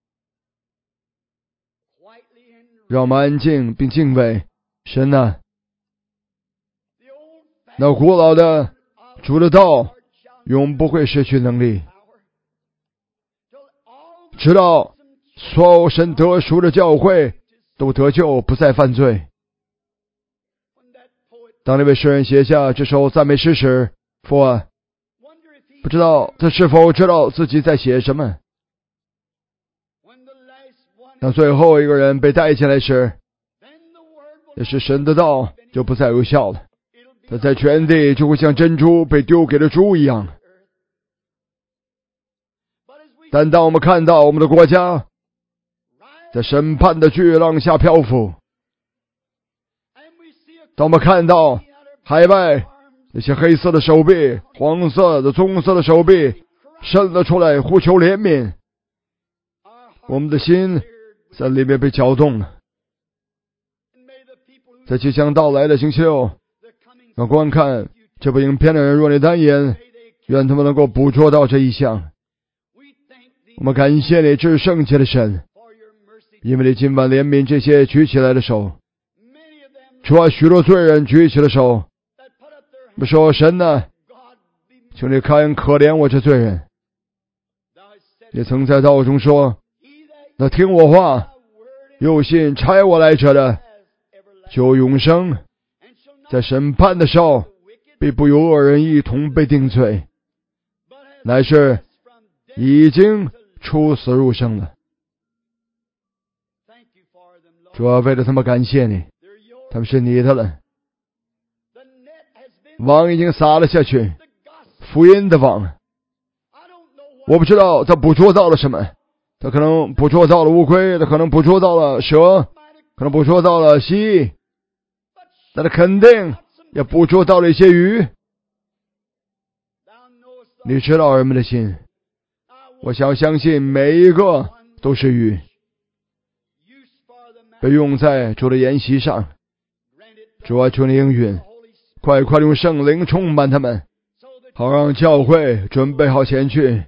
让我们安静并敬畏神啊。那古老的主的道永不会失去能力，直到所有神得赎的教会都得救，不再犯罪。当那位诗人写下这首赞美诗时，父啊，不知道他是否知道自己在写什么。当最后一个人被带进来时，也是神的道就不再有效了，他在全地就会像珍珠被丢给了猪一样。但当我们看到我们的国家在审判的巨浪下漂浮，当我们看到海外那些黑色的手臂、黄色的、棕色的手臂伸了出来呼求怜悯，我们的心在里面被搅动了。在即将到来的星期六，要观看这部影片的人若你单眼，愿他们能够捕捉到这一项。我们感谢你至圣洁的神，因为你今晚怜悯这些举起来的手。主啊，许多罪人举起了手，我们说神啊，求你看可怜我这罪人。你曾在道中说，那听我话又信差我来者的就永生，在审判的时候必不与恶人一同被定罪，乃是已经出死入生了。主要为了他们感谢你，他们是你的了。网已经撒了下去，福音的网，我不知道他捕捉到了什么，他可能捕捉到了乌龟，他可能捕捉到了蛇，可能捕捉到了蜥蜴，但他肯定也捕捉到了一些鱼。你知道人们的心，我想相信每一个都是鱼。 被用在主的筵席上。主啊，求你应允，快快用圣灵充满他们，好让教会准备好前去。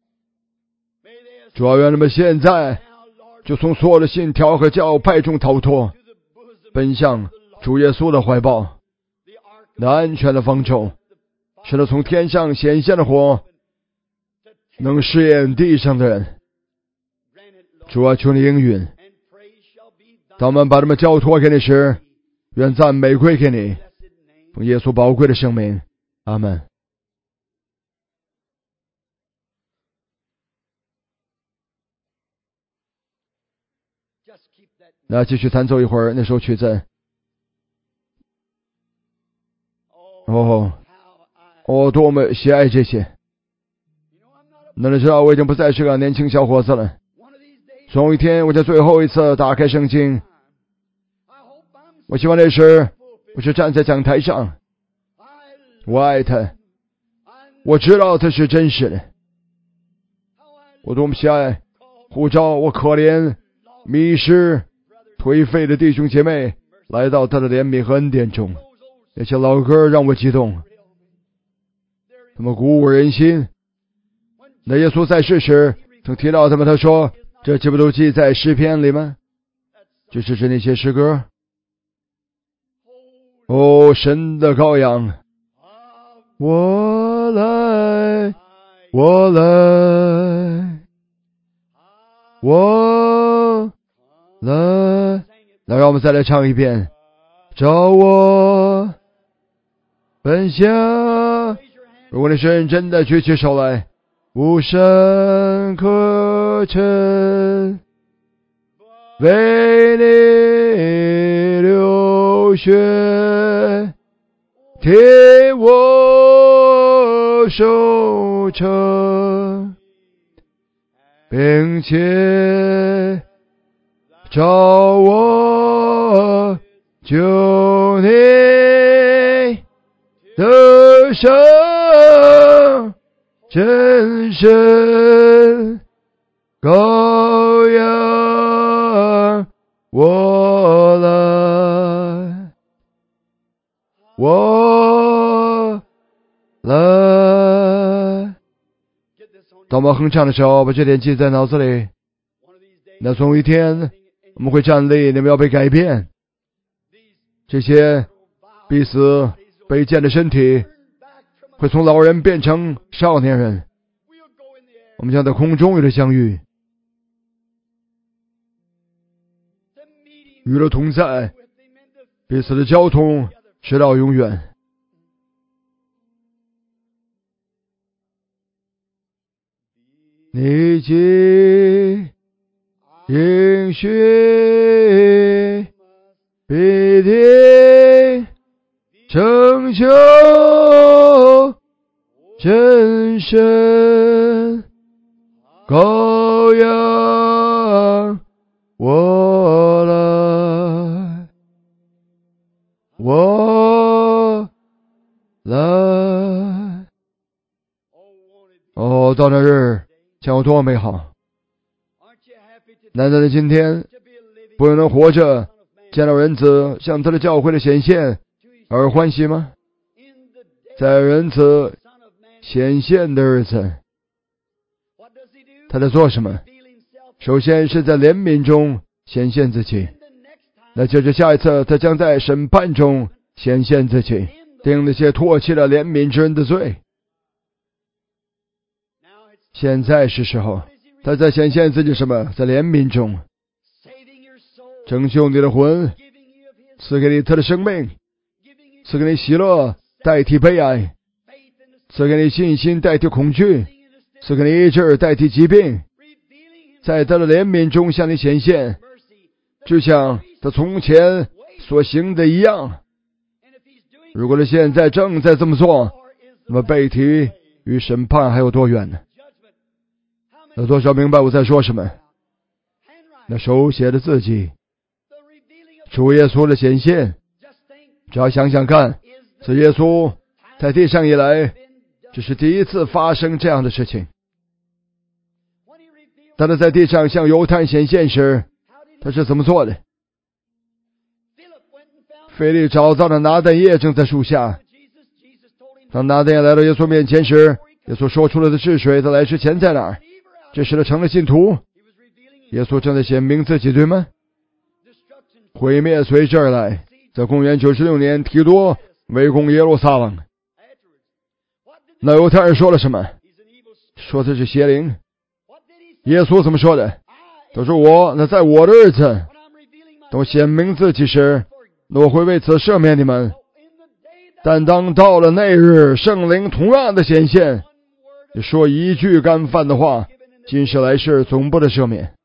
主啊，愿他们现在就从所有的信条和教派中逃脱，奔向主耶稣的怀抱，那安全的方舟，使他从天上显现的火能试验地上的人。主啊，求你应允。当我们把他们交托给你时，愿赞美归给你，奉耶稣宝贵的圣名，阿门。那继续弹奏一会儿那首曲子。多么喜爱这些！那你知道我已经不再是个年轻小伙子了。总有一天，我将最后一次打开圣经。我希望那时我是站在讲台上。我爱他，我知道他是真实的。我多么喜爱呼召我可怜、迷失、颓废的弟兄姐妹来到他的怜悯和恩典中。那些老歌让我激动，他们鼓舞人心。那耶稣在世时曾提到他们，他说：“这记不都记在诗篇里吗？”就是指那些诗歌。神的羔羊，我来，我来，我来。那让我们再来唱一遍。找我奔向，如果你是认真的，举起手来。无声可陈，为你流血，替我守城，并且找我救你的生真神羔羊，我来，我来。当我们哼唱的时候，把这点记在脑子里。那总有一天我们会站立，你们要被改变。这些必死卑贱的身体会从老人变成少年人，我们将在空中与他相遇，与他同在，彼此的交通直到永远。你既应许必定成就真神羔羊，我来，我来。到那日将有多美好！难得的今天，不能活着见到人子向他的教会的显现而欢喜吗？在人子显现的日子，他在做什么？首先是在怜悯中显现自己，那接着下一次他将在审判中显现自己，定那些唾弃了怜悯之人的罪。现在是时候，他在显现自己什么？在怜悯中拯救你的魂，赐给你他的生命，赐给你喜乐代替悲哀，赐给你信心代替恐惧，赐给你医治代替疾病，在他的怜悯中向你显现，就像他从前所行的一样。如果他现在正在这么做，那么背题与审判还有多远呢？有多少明白我在说什么？那手写的字迹，主耶稣的显现，只要想想看，自耶稣在地上以来，这是第一次发生这样的事情。当他在地上向犹太显现时，他是怎么做的？ 腓力找到了拿但业正在树下。当拿但业来到耶稣面前时，耶稣说出了的是谁，他来之前在哪儿。这时他成了信徒。耶稣正在显明自己，对吗？毁灭随之而来。在公元96年，提多围攻耶路撒冷。那犹太人说了什么？说他是邪灵。耶稣怎么说的？他说那在我的日子都显明自己时，我会为此赦免你们。但当到了那日，圣灵同样的显现，说一句干犯的话，今世来世总不得赦免。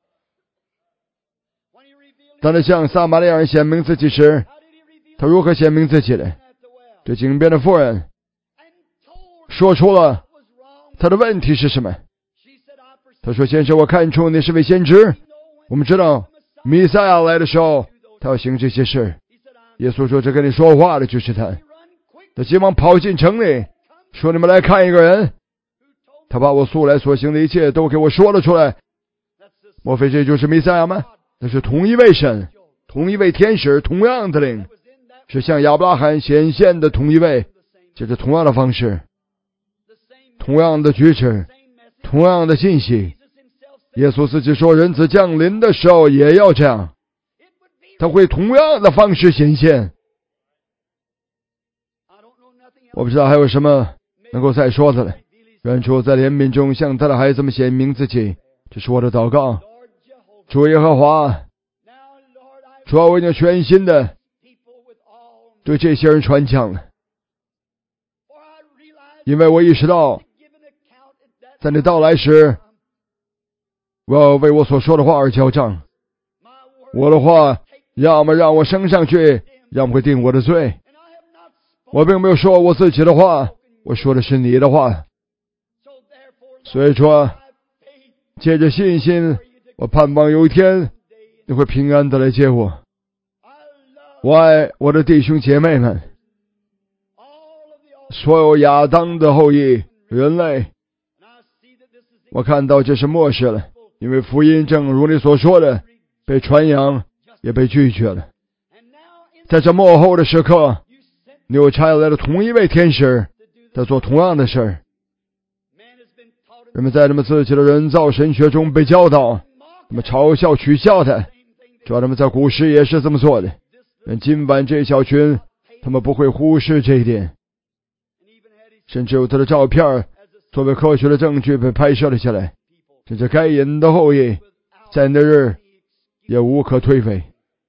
当他向撒玛利亚人显明自己时，他如何显明自己的？对井边的妇人说出了他的问题是什么。他说：先生，我看出你是位先知，我们知道弥赛亚来的时候他要行这些事。耶稣说：这跟你说话的就是他。他急忙跑进城里，说：你们来看一个人，他把我素来所行的一切都给我说了出来。莫非这就是弥赛亚吗？那是同一位神，同一位天使，同样的灵，是向亚伯拉罕显现的同一位，这是同样的方式，同样的举止，同样的信息。耶稣自己说，人子降临的时候也要这样，他会同样的方式显现。我不知道还有什么能够再说的了。愿主在怜悯中向他的孩子们显明自己，这是我的祷告。主耶和华，主啊，我已经全心的对这些人传讲了，因为我意识到在你到来时，我要为我所说的话而交账。我的话要么让我升上去，要么会定我的罪。我并没有说我自己的话，我说的是你的话。所以说，借着信心，我盼望有一天你会平安的来接我。我爱我的弟兄姐妹们，所有亚当的后裔人类。我看到这是末世了，因为福音正如你所说的，被传扬也被拒绝了。在这末后的时刻，你又差来了同一位天使，在做同样的事儿。人们在他们自己的人造神学中被教导，他们嘲笑取笑他，主要他们在古时也是这么做的。但今晚这一小群，他们不会忽视这一点，甚至有他的照片作为科学的证据被拍摄了下来。甚至该隐的后裔在那日也无可推诿。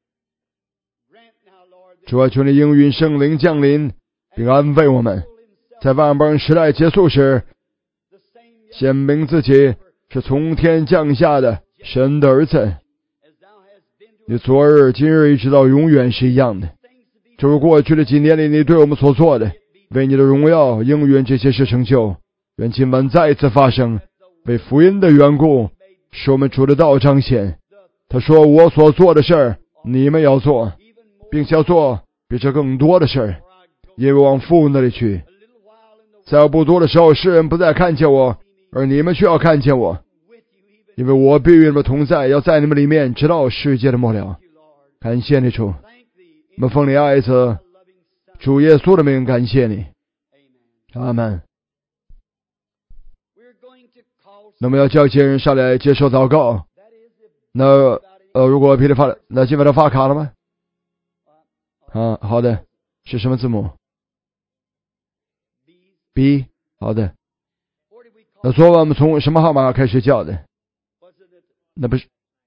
主啊，求你应允圣灵降临，并安慰我们，在万邦时代结束时，显明自己是从天降下的神的儿子。你昨日今日一直到永远是一样的。就是过去的几年里你对我们所做的，为你的荣耀应允这些事成就。愿今晚再次发生，为福音的缘故，使我们主的道彰显。他说，我所做的事儿你们要做，并且要做比这更多的事儿，因为往父那里去。在不多的时候，世人不再看见我，而你们却要看见我，因为我必与你们同在，要在你们里面直到世界的末了。感谢你主，我们奉你爱子主耶稣的名感谢你，阿们。那么要叫一些人上来接受祷告。那如果噼里啪啦，那今晚都发卡了吗？好的，是什么字母 ？B， 好的。那昨晚我们从什么号码开始叫的？那不是？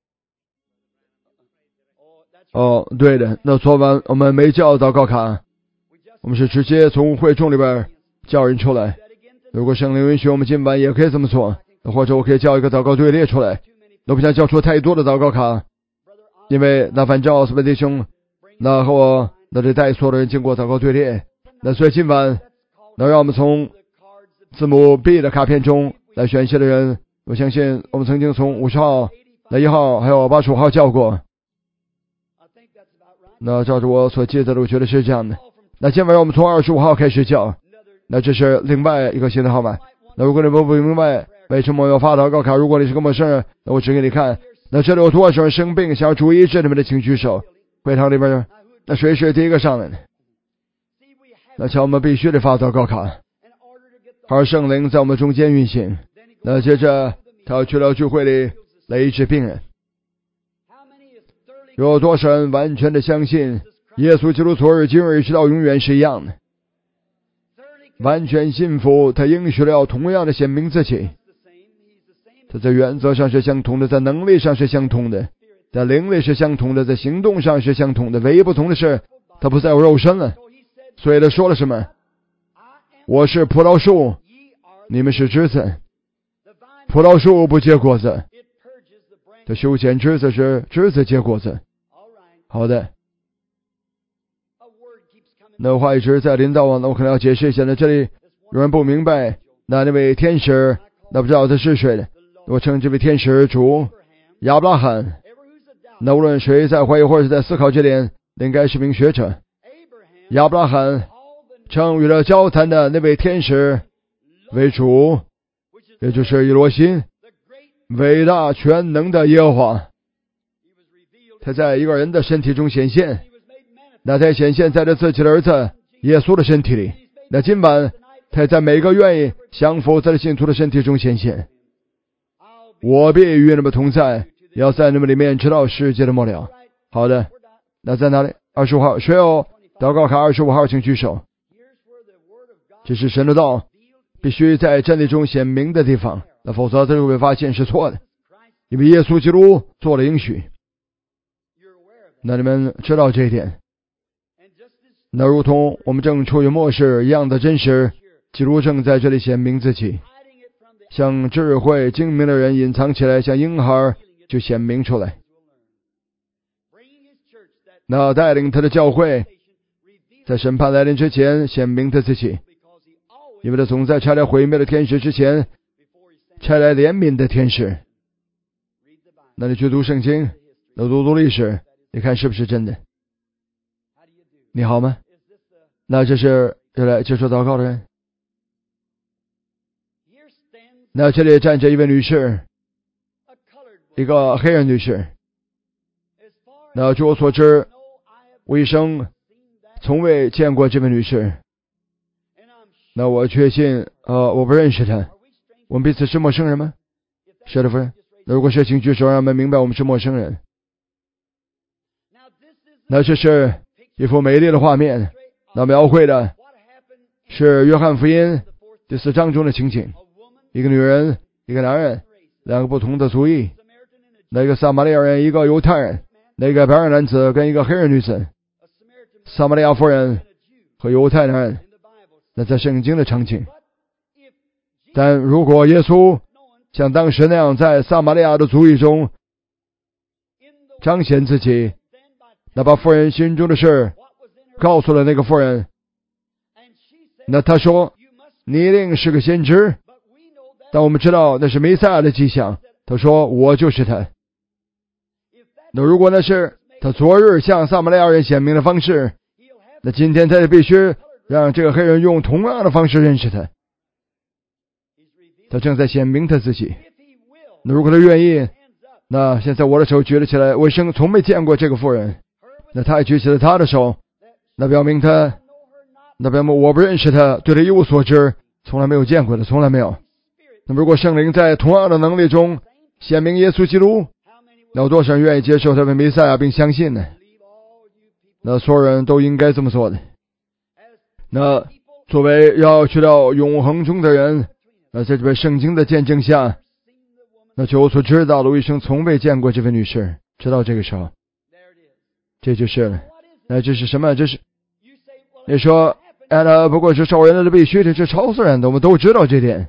对的。那昨晚我们没叫祷告卡，我们是直接从会众里边叫人出来。如果圣灵允许，我们今晚也可以这么做。或者我可以叫一个祷告队列出来。我不想叫出太多的祷告卡，因为那反正奥斯本弟兄那和我那得带所有的人经过祷告队列。那所以今晚那让我们从字母 B 的卡片中来选一些的人。我相信我们曾经从50号、那1号还有85号叫过。那照着我所记得的，我觉得是这样的。那今晚让我们从25号开始叫。那这是另外一个新的号码。那如果你不明白为什么要发祷告卡，如果你是个陌生人，那我指给你看。那这里有多少人生病想要主医治你们的，请举手。会堂里边那谁是第一个上来的？那瞧，我们必须得发祷告卡，而圣灵在我们中间运行。那接着他去了聚会里来医治病人。有多少人完全的相信耶稣基督昨日今日直到永远是一样的，完全信服他应许了同样的显明自己。他在原则上是相同的，在能力上是相同的，在灵力是相同的，在行动上是相同的，唯一不同的是他不再有肉身了。所以他说了什么？我是葡萄树，你们是枝子。葡萄树不结果子，他修剪枝子时，枝子结果子。好的，那话一直在临到我，那我可能要解释一下。那这里有人不明白，那位天使，那不知道他是谁的。我称这位天使主亚伯拉罕。那无论谁在怀疑或者在思考这点，应该是名学者。亚伯拉罕称与了交谈的那位天使为主，也就是以罗心，伟大全能的耶和华。他在一个人的身体中显现，那他显现在这自己的儿子耶稣的身体里。那今晚他在每个愿意降服在信徒的身体中显现。我必与你们同在，要在你们里面直到世界的末了。好的，那在哪里？25号，谁有祷告卡25号请举手。这是神的道必须在真理中显明的地方，那否则他就会发现是错的，因为耶稣基督做了应许。那你们知道这一点。那如同我们正处于末世一样的真实，基督正在这里显明自己，像智慧精明的人隐藏起来，像婴孩就显明出来。那带领他的教会在审判来临之前显明他自己，因为他总在差来毁灭的天使之前差来怜悯的天使。那你去读圣经，那读历史，你看是不是真的？你好吗？那这是要来接受祷告的人。那这里站着一位女士，一个黑人女士。那据我所知，我一生从未见过这位女士。那我确信我不认识她。我们彼此是陌生人吗？是的，夫人。那如果是请举手，让我们明白我们是陌生人。那这是一幅美丽的画面，那描绘的是约翰福音第4章中的情景。一个女人，一个男人，两个不同的族裔，那个撒玛利亚人，一个犹太人，那个白人男子跟一个黑人女子，撒玛利亚妇人和犹太男人，那在圣经的场景。但如果耶稣像当时那样在撒玛利亚的族裔中彰显自己，那把妇人心中的事告诉了那个妇人，那他说你一定是个先知，但我们知道那是弥赛亚的迹象。他说我就是他。那如果那是他昨日向撒玛利亚人显明的方式，那今天他也必须让这个黑人用同样的方式认识他。他正在显明他自己。那如果他愿意，那现在我的手举了起来，我一生从没见过这个妇人。那他也举起了他的手，那表明我不认识他，对他一无所知，从来没有见过他，从来没有。那么如果圣灵在同样的能力中显明耶稣基督，那有多少人愿意接受他为弥赛亚并相信呢？那所有人都应该这么做的。那作为要去到永恒中的人，那在这位圣经的见证下，那就我所知道的，我一生从未见过这位女士，直到这个时候。这就是了。那这是什么？这是你说那不过是超人的必须，这是超自然的，我们都知道这点。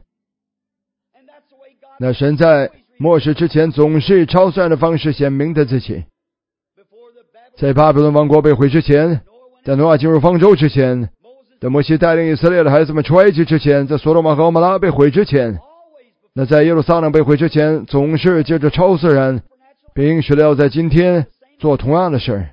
那神在末世之前总是以超自然的方式显明他自己。在巴比伦王国被毁之前，在挪亚进入方舟之前，在摩西带领以色列的孩子们出埃及之前，在所罗门和蛾摩拉被毁之前，那在耶路撒冷被毁之前，总是借着超自然并许了要在今天做同样的事。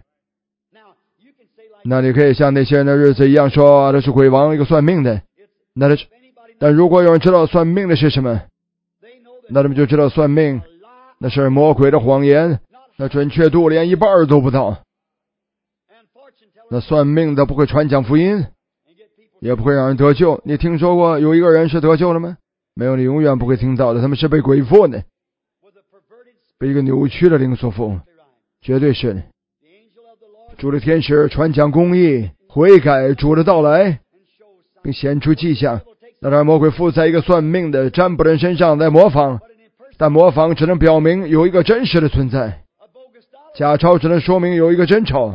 那你可以像那些人的日子一样说这是鬼王一个算命的，但如果有人知道算命的是什么，那他们就知道算命那是魔鬼的谎言，那准确度连一半都不到。 那算命的不会传讲福音，也不会让人得救。你听说过有一个人是得救了吗？没有，你永远不会听到的。他们是被鬼附的，被一个扭曲的灵所附，绝对是的。主的天使传讲公义、悔改主的到来，并显出迹象。那让魔鬼附在一个算命的占卜人身上来模仿，但模仿只能表明有一个真实的存在，假钞只能说明有一个真钞。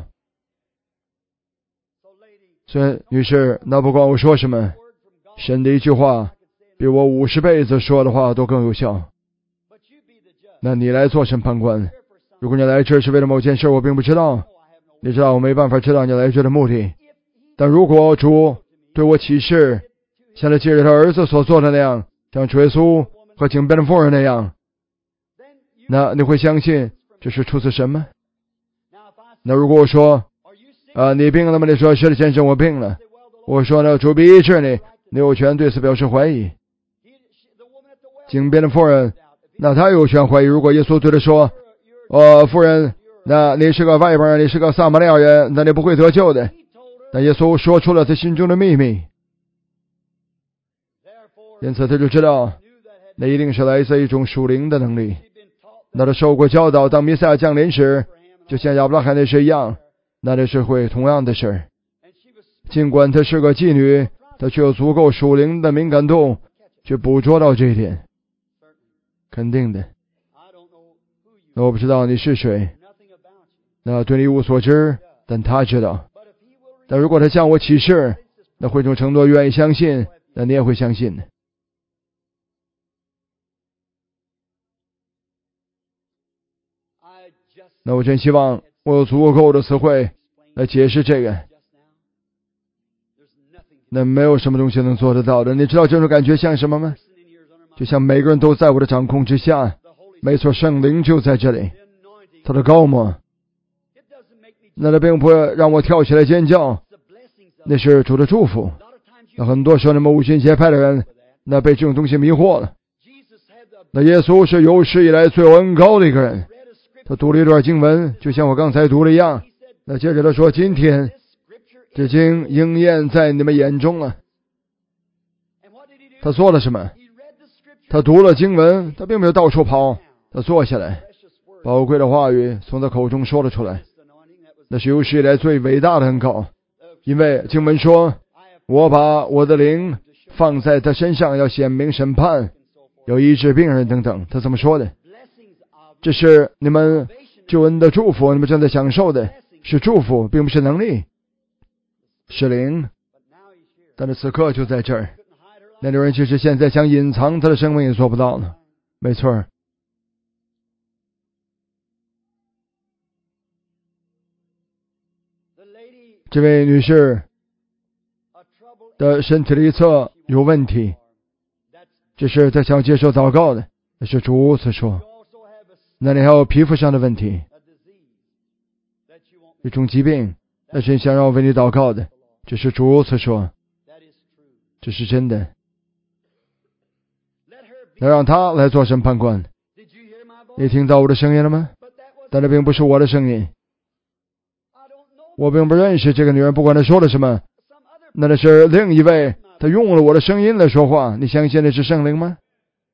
所以女士，那不管我说什么，神的一句话比我50辈子说的话都更有效。那你来做审判官，如果你来这是为了某件事，我并不知道，你知道我没办法知道你来这的目的，但如果主对我启示，像他借着他儿子所做的那样，像主耶稣和井边的妇人那样，那你会相信这是出自神吗？那如果我说你病了吗？你说是的先生，我病了。我说呢，主必医治你，你有权对此表示怀疑。井边的妇人，那他有权怀疑。如果耶稣对他说妇人，那你是个外邦人，你是个撒玛利亚人，那你不会得救的。但耶稣说出了他心中的秘密，因此他就知道那一定是来自一种属灵的能力。那他受过教导，当弥赛亚降临时，就像亚伯拉罕那时一样，那这是会同样的事。尽管她是个妓女，她却有足够属灵的敏感度去捕捉到这一点，肯定的。那我不知道你是谁，那对你一无所知，但他知道。但如果他向我启示，那会众承诺愿意相信，那你也会相信的。那我真希望我有足够的词汇来解释这个。那没有什么东西能做得到的。你知道这种感觉像什么吗？就像每个人都在我的掌控之下。没错，圣灵就在这里，他的高莫，那他并不会让我跳起来尖叫，那是主的祝福。那很多时候你们无心邪派的人，那被这种东西迷惑了。那耶稣是有史以来最恩高的一个人，他读了一段经文，就像我刚才读的一样。那接着他说，今天这经应验在你们眼中了。他做了什么？他读了经文，他并没有到处跑，他坐下来，宝贵的话语从他口中说了出来。那是有史以来最伟大的恩膏，因为经文说，我把我的灵放在他身上，要显明审判，要医治病人等等。他怎么说的？这是你们救恩的祝福，你们正在享受的是祝福，并不是能力，是灵。但是此刻就在这儿，那种人其实现在想隐藏他的生命也做不到了。没错，这位女士的身体的一侧有问题，这是她想接受祷告的，那是主此说。那你还有皮肤上的问题，一种疾病，那是想让我为你祷告的，这是主此说，这是真的。那让他来做审判官。你听到我的声音了吗？但这并不是我的声音，我并不认识这个女人，不管她说了什么，那是另一位，她用了我的声音来说话。你相信那是圣灵吗？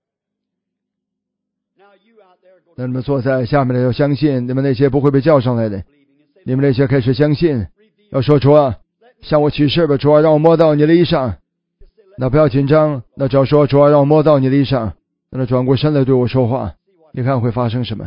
那你们坐在下面的要相信，你们那些不会被叫上来的，你们那些开始相信，要说主啊，向我启示吧，主啊，让我摸到你的衣裳。那不要紧张，那只要说主啊，让我摸到你的衣裳，那他转过身来对我说话，你看会发生什么？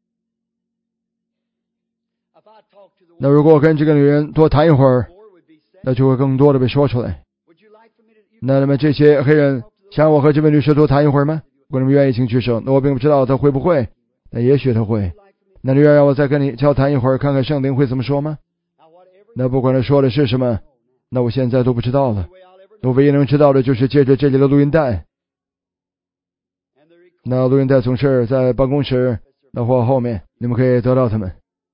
那如果我跟这个女人多谈一会儿，那就会更多的被说出来。那你们这些黑人想我和这位女士多谈一会儿吗？如果你们愿意请举手。那我并不知道她会不会，那也许她会。那你愿让我再跟你交谈一会儿，看看圣灵会怎么说吗？那不管他说的是什么，那我现在都不知道了。我唯一能知道的就是借着这里的录音带。那录音带总是在办公室那或后面，你们可以得到他们。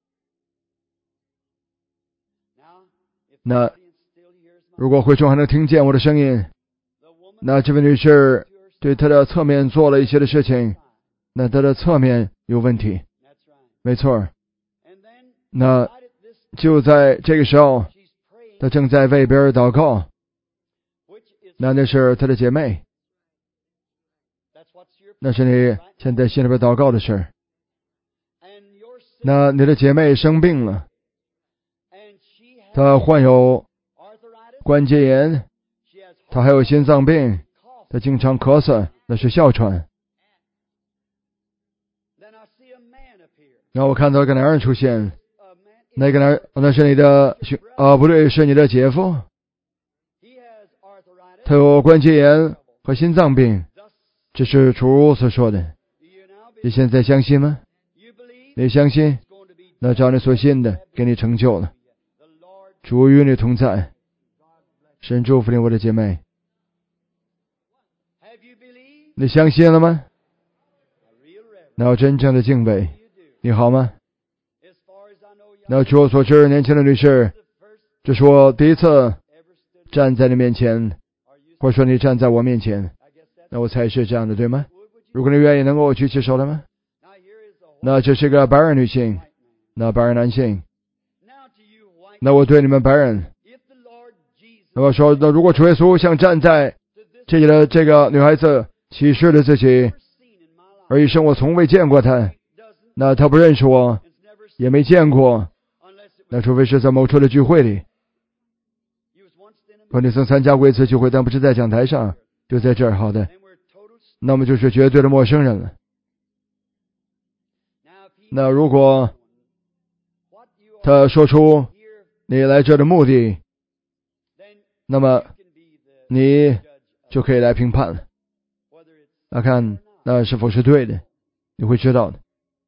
那如果会众还能听见我的声音，那这位女士对她的侧面做了一些的事情，那她的侧面有问题。没错。那就在这个时候， 她正在为别人祷告，那是她的姐妹，那是你现在心里边祷告的事。那你的姐妹生病了，她患有关节炎，她还有心脏病，她经常咳嗽，那是哮喘。然后我看到一个男人出现，那个男，那是你的不对，是你的姐夫，他有关节炎和心脏病，这是主所说的。你现在相信吗？你相信，那照你所信的给你成就了。主与你同在，神祝福你，我的姐妹。你相信了吗？那要真正的敬畏。你好吗？那据我所知，年轻的女士，这是我第一次站在你面前，或者说你站在我面前，那我猜是这样的，对吗？如果你愿意，能够举起手来吗？那这是个白人女性，那白人男性，那我对你们白人，那我说，那如果主耶稣想站在这里的这个女孩子启示了自己，而一生我从未见过她，那她不认识我，也没见过，那除非是在某处的聚会里，你曾参加过一次聚会，但不是在讲台上，就在这儿。好的，那么就是绝对的陌生人了。那如果他说出你来这的目的，那么你就可以来评判了，那看那是否是对的，你会知道的。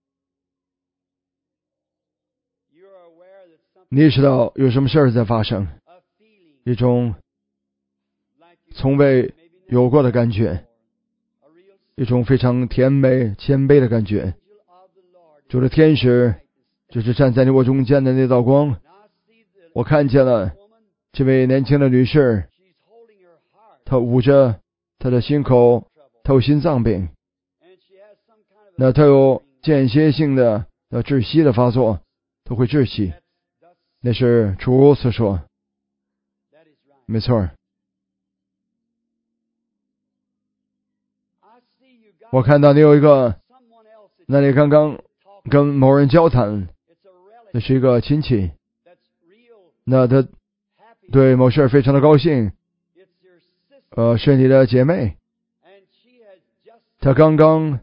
你意识到有什么事儿在发生，一种从未有过的感觉，一种非常甜美谦卑的感觉。主的天使就是站在你我中间的那道光，我看见了这位年轻的女士，她捂着她的心口，她有心脏病，那她有间歇性的窒息的发作，她会窒息，那是主所说，没错。我看到你有一个，那你刚刚跟某人交谈，那是一个亲戚，那他对某事非常的高兴，是你的姐妹，她刚刚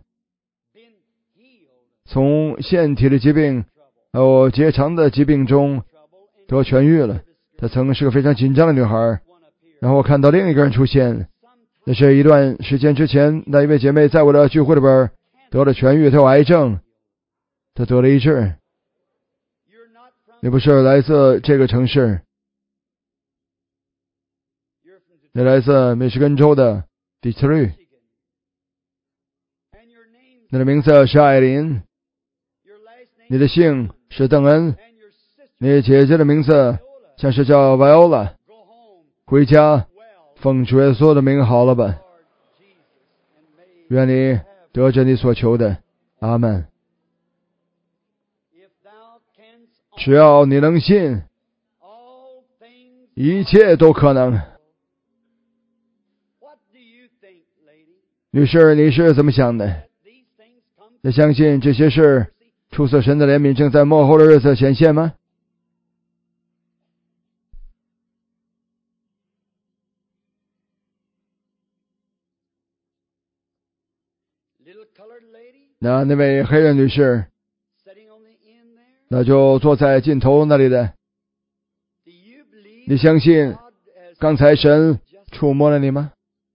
从腺体的疾病还有结肠的疾病中得痊愈了。她曾是个非常紧张的女孩，然后我看到另一个人出现，那是一段时间之前那一位姐妹在我的聚会里边得了痊愈，她有癌症，她得了医治。你不是来自这个城市，你来自密歇根州的底特律，你的名字是艾琳，你的姓是邓恩，你姐姐的名字像是叫 Viola。 回家奉主耶稣的名好了吧，愿你得着你所求的，阿们。只要你能信，一切都可能。女士，你是怎么想的？你相信这些事出色神的怜悯正在末后的日子显现吗？那位黑人女士，那就坐在尽头那里的，你相信刚才神触摸了你吗？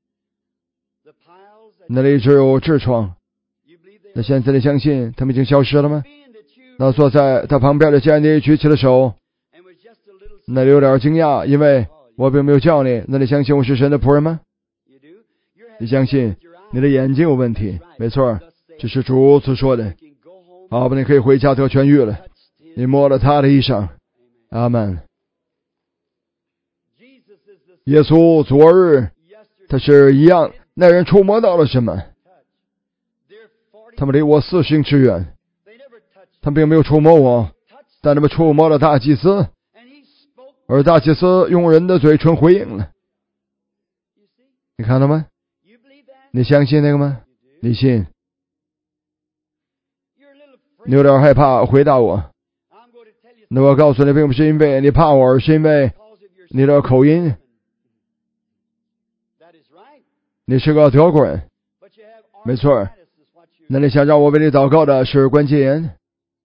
那里只有痔疮，那现在你相信他们已经消失了吗？那坐在他旁边的，既然你举起了手，那里有点惊讶，因为我并没有叫你。那你相信我是神的仆人吗？你相信你的眼睛有问题，没错，这是主所说的。好吧，你可以回家得痊愈了。你摸了他的衣裳，阿们。耶稣昨日他是一样，那人触摸到了什么？他们离我40英尺远，他们并没有触摸我，但他们触摸了大祭司， 而大祭司用人的嘴唇回应了。你看到吗？你相信那个吗？你信？你有点害怕，回答我。那我告诉你，并不是因为你怕我，而是因为你的口音。你是个德国人，没错。那你想让我为你祷告的是关节炎？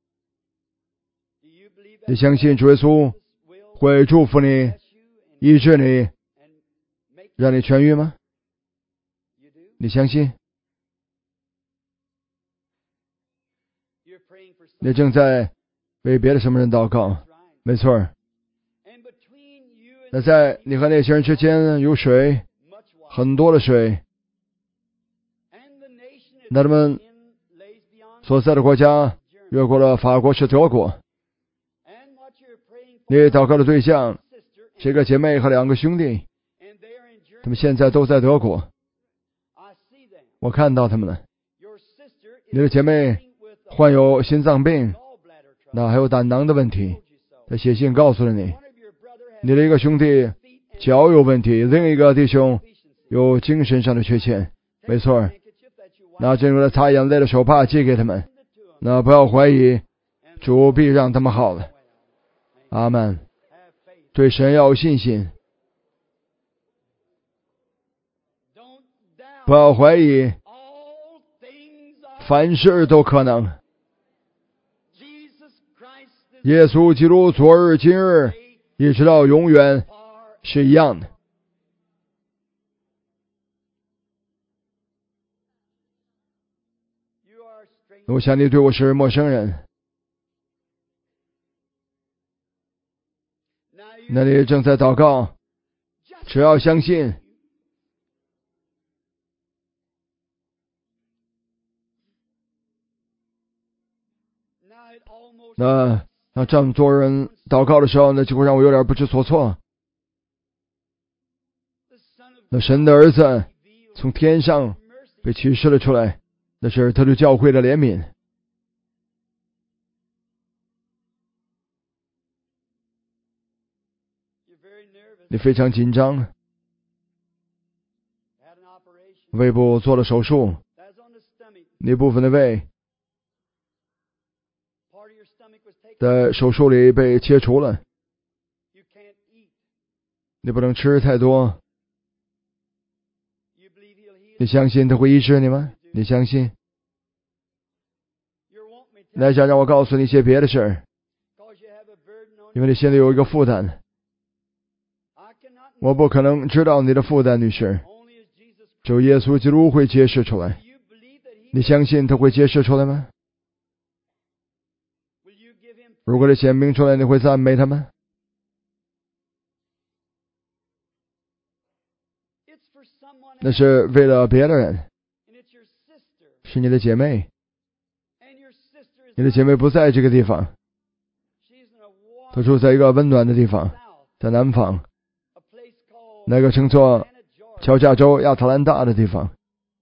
你相信主耶稣会祝福你，医治你，让你痊愈吗？你相信？你正在为别的什么人祷告？没错。那在你和那些人之间有水，很多的水。那他们所在的国家越过了法国是德国。你祷告的对象是一个姐妹和两个兄弟，他们现在都在德国。我看到他们了。你的姐妹患有心脏病，那还有胆囊的问题，他写信告诉了你。你的一个兄弟脚有问题，另一个弟兄有精神上的缺陷。没错。拿这种擦眼泪的手帕寄给他们，那不要怀疑，主必让他们好了。阿们。对神要有信心，不要怀疑，凡事都可能。耶稣基督昨日今日一直到永远是一样的。我想你对我是陌生人，那你正在祷告，只要相信。那这么多人祷告的时候，那就会让我有点不知所措。那神的儿子从天上被启示了出来，那是他对教会的怜悯。你非常紧张，胃部做了手术，那部分的胃在手术里被切除了，你不能吃太多。你相信他会医治你吗？你相信？你还想让我告诉你一些别的事儿，因为你心里有一个负担。我不可能知道你的负担，女士，只有耶稣基督会揭示出来。你相信他会揭示出来吗？如果他显明出来，你会赞美他吗？那是为了别的人，是你的姐妹。你的姐妹不在这个地方，她住在一个温暖的地方，在南方，那个称作乔治亚州亚特兰大的地方。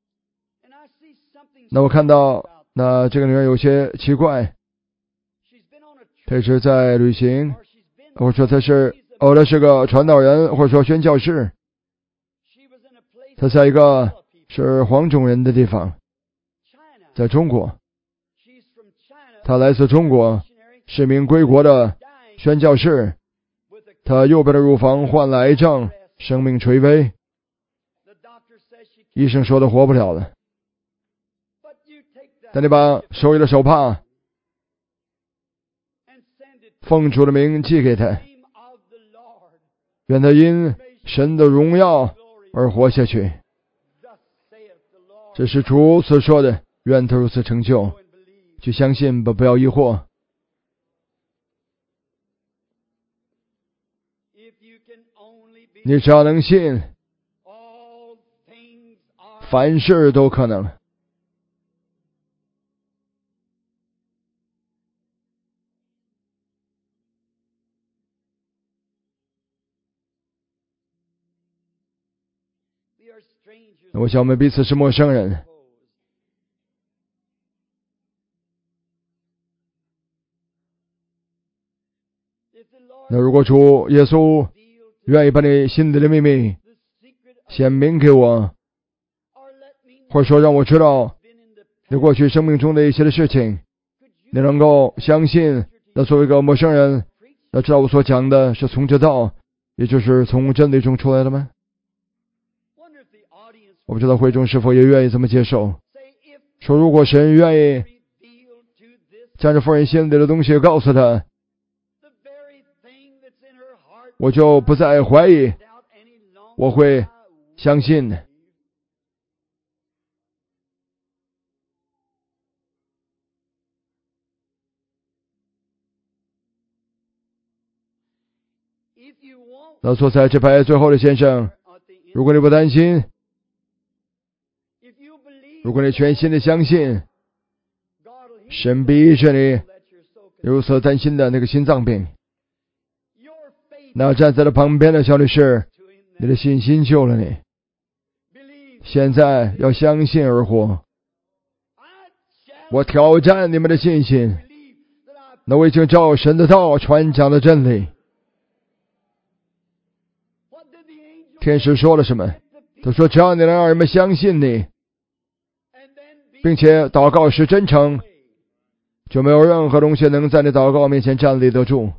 那我看到那这个女人有些奇怪，她是在旅行，或者说她是个传道人，或者说宣教士。她在一个是黄种人的地方，在中国。她来自中国，是名归国的宣教士。她右边的乳房患了癌症，生命垂危，医生说她活不了了。但你把手里的手帕奉主的名寄给他，愿他因神的荣耀而活下去。这是主所说的，愿他如此成就。去相信吧，不要疑惑。你只要能信，凡事都可能。我想我们彼此是陌生人。 那如果主耶稣愿意把你心里的秘密显明给我，或者说让我知道你过去生命中的一些的事情，你能够相信，那作为一个陌生人，那知道我所讲的是从这道，也就是从真理中出来的吗？我不知道会众是否也愿意这么接受，说如果神愿意将这妇人心里的东西告诉他，我就不再怀疑，我会相信。那坐在这排最后的先生，如果你不担心，如果你全心的相信，神必医治你有所担心的那个心脏病。那站在了旁边的小女士，你的信心救了你，现在要相信而活。我挑战你们的信心，那我已经照神的道传讲了真理。天使说了什么？他说只要你能让人们相信你，并且祷告是真诚，就没有任何东西能在你祷告面前站立得住。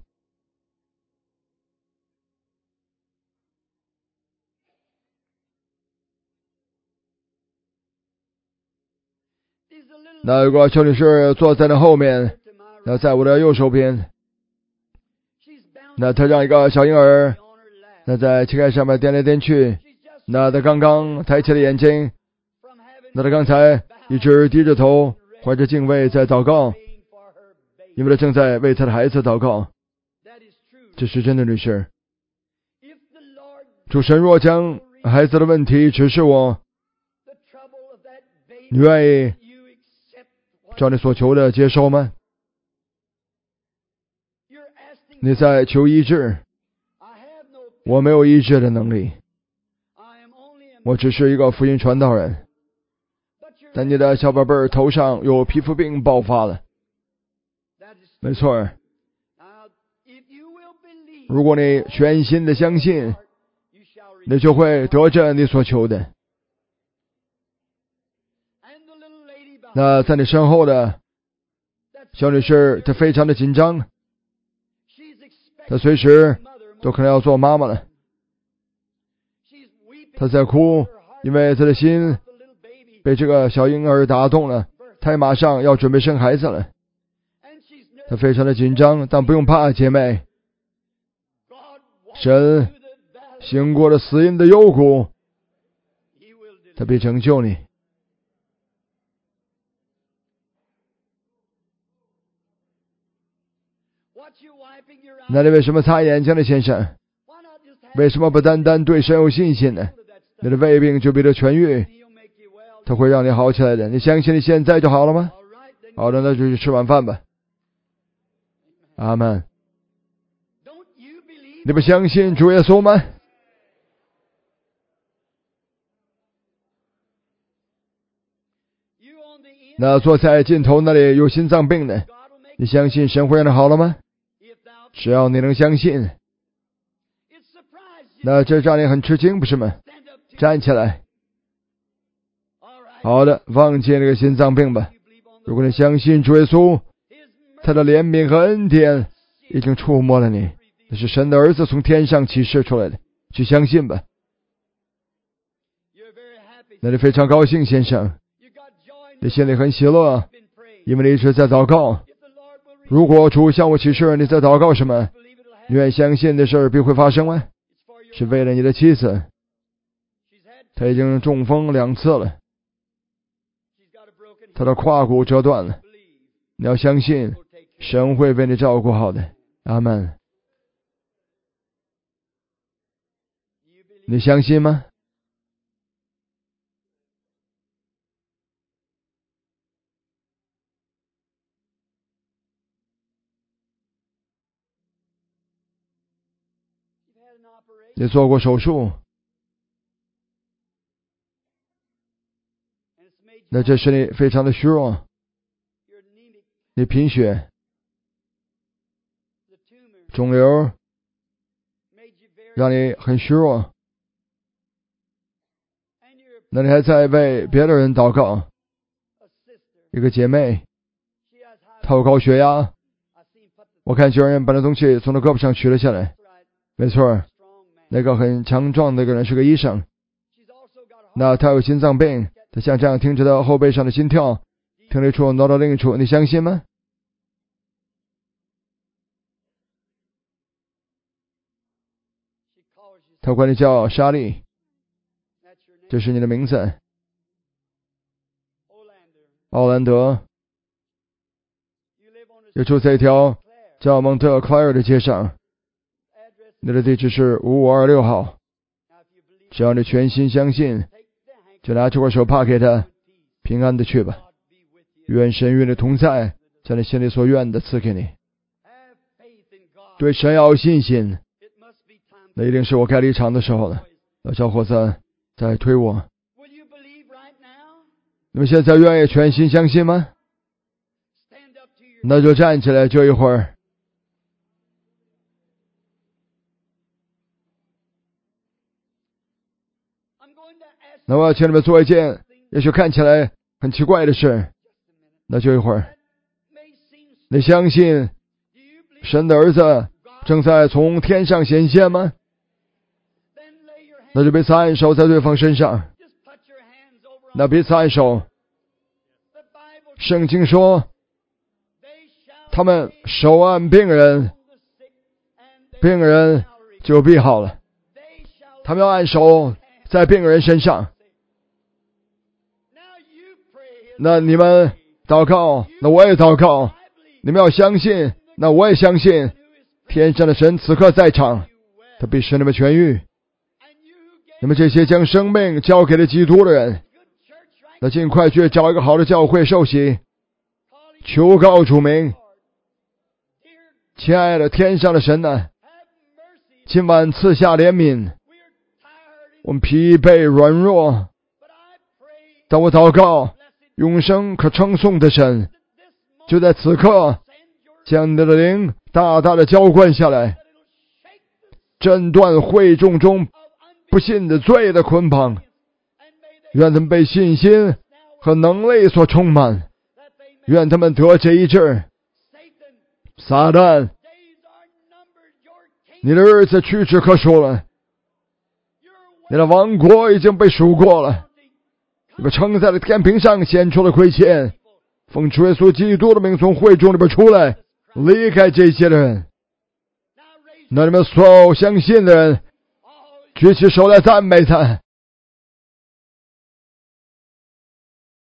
那有个小女士坐在那后面，那在我的右手边，那她让一个小婴儿那在膝盖上面颠来颠去，那她刚刚抬起了眼睛，那她刚才一直低着头怀着敬畏在祷告，因为她正在为她的孩子祷告。这是真的，女士。主神若将孩子的问题指示我，你愿意照你所求的接受吗？你在求医治，我没有医治的能力，我只是一个福音传道人。但你的小宝贝儿头上有皮肤病爆发了，没错。如果你全心的相信，你就会得着你所求的。那在你身后的小女士，她非常的紧张，她随时都可能要做妈妈了。她在哭，因为她的心被这个小婴儿打动了，她马上要准备生孩子了。她非常的紧张，但不用怕，姐妹，神行过了死荫的幽谷，他必拯救你。那你为什么擦眼睛呢，先生？为什么不单单对神有信心呢？你的胃病就必得痊愈，他会让你好起来的。你相信你现在就好了吗？好的，那就去吃晚饭吧。阿们。你不相信主耶稣吗？那坐在尽头那里有心脏病的，你相信神会让你好了吗？只要你能相信，那这让你很吃惊，不是吗？站起来。好的，忘记那个心脏病吧。如果你相信主耶稣，他的怜悯和恩典已经触摸了你，那是神的儿子从天上启示出来的，去相信吧。那你非常高兴，先生，你心里很喜乐，因为你一直在祷告。如果主向我启示你在祷告什么，你愿意相信的事必会发生吗？是为了你的妻子，她已经中风2次了，她的胯骨折断了。你要相信神会为你照顾好的。阿们。你相信吗？你做过手术，那这使你非常的虚弱，你贫血，肿瘤让你很虚弱，那你还在为别的人祷告。一个姐妹，她有高血压，我看就有人把那东西从她胳膊上取了下来。没错，那个很强壮的一个人是个医生。那他有心脏病，他像这样听着他后背上的心跳，听了一处挠到另一处，你相信吗？他管你叫莎莉，这是你的名字。奥兰德，也住在一条叫蒙特克莱尔的街上，你的地址是5526号。只要你全心相信，就拿这块手帕给他，平安的去吧。愿神与你同在，将你心里所愿的赐给你。对神要有信心。那一定是我该离场的时候了。小伙子在推我。你们现在愿意全心相信吗？那就站起来，就一会儿。那我要请你们做一件也许看起来很奇怪的事。那就一会儿。你相信神的儿子正在从天上显现吗？那就彼此按手在对方身上。那彼此按手。圣经说，他们手按病人，病人就必好了。他们要按手在病人身上。那你们祷告，那我也祷告。你们要相信，那我也相信，天上的神此刻在场，他必使你们痊愈。你们这些将生命交给了基督的人，那尽快去找一个好的教会受洗，求告主名。亲爱的天上的神啊，今晚赐下怜悯。我们疲惫软弱，但我祷告，永生可称颂的神，就在此刻将你的灵大大的浇灌下来，震断会众中不信的罪的捆绑，愿他们被信心和能力所充满，愿他们得这一治。撒旦，你的日子屈指可数了，你的王国已经被数过了，你们撑在了天平上显出了亏欠。奉主耶稣基督的名从会众里边出来，离开这些人。那你们所有相信的人举起手来赞美他。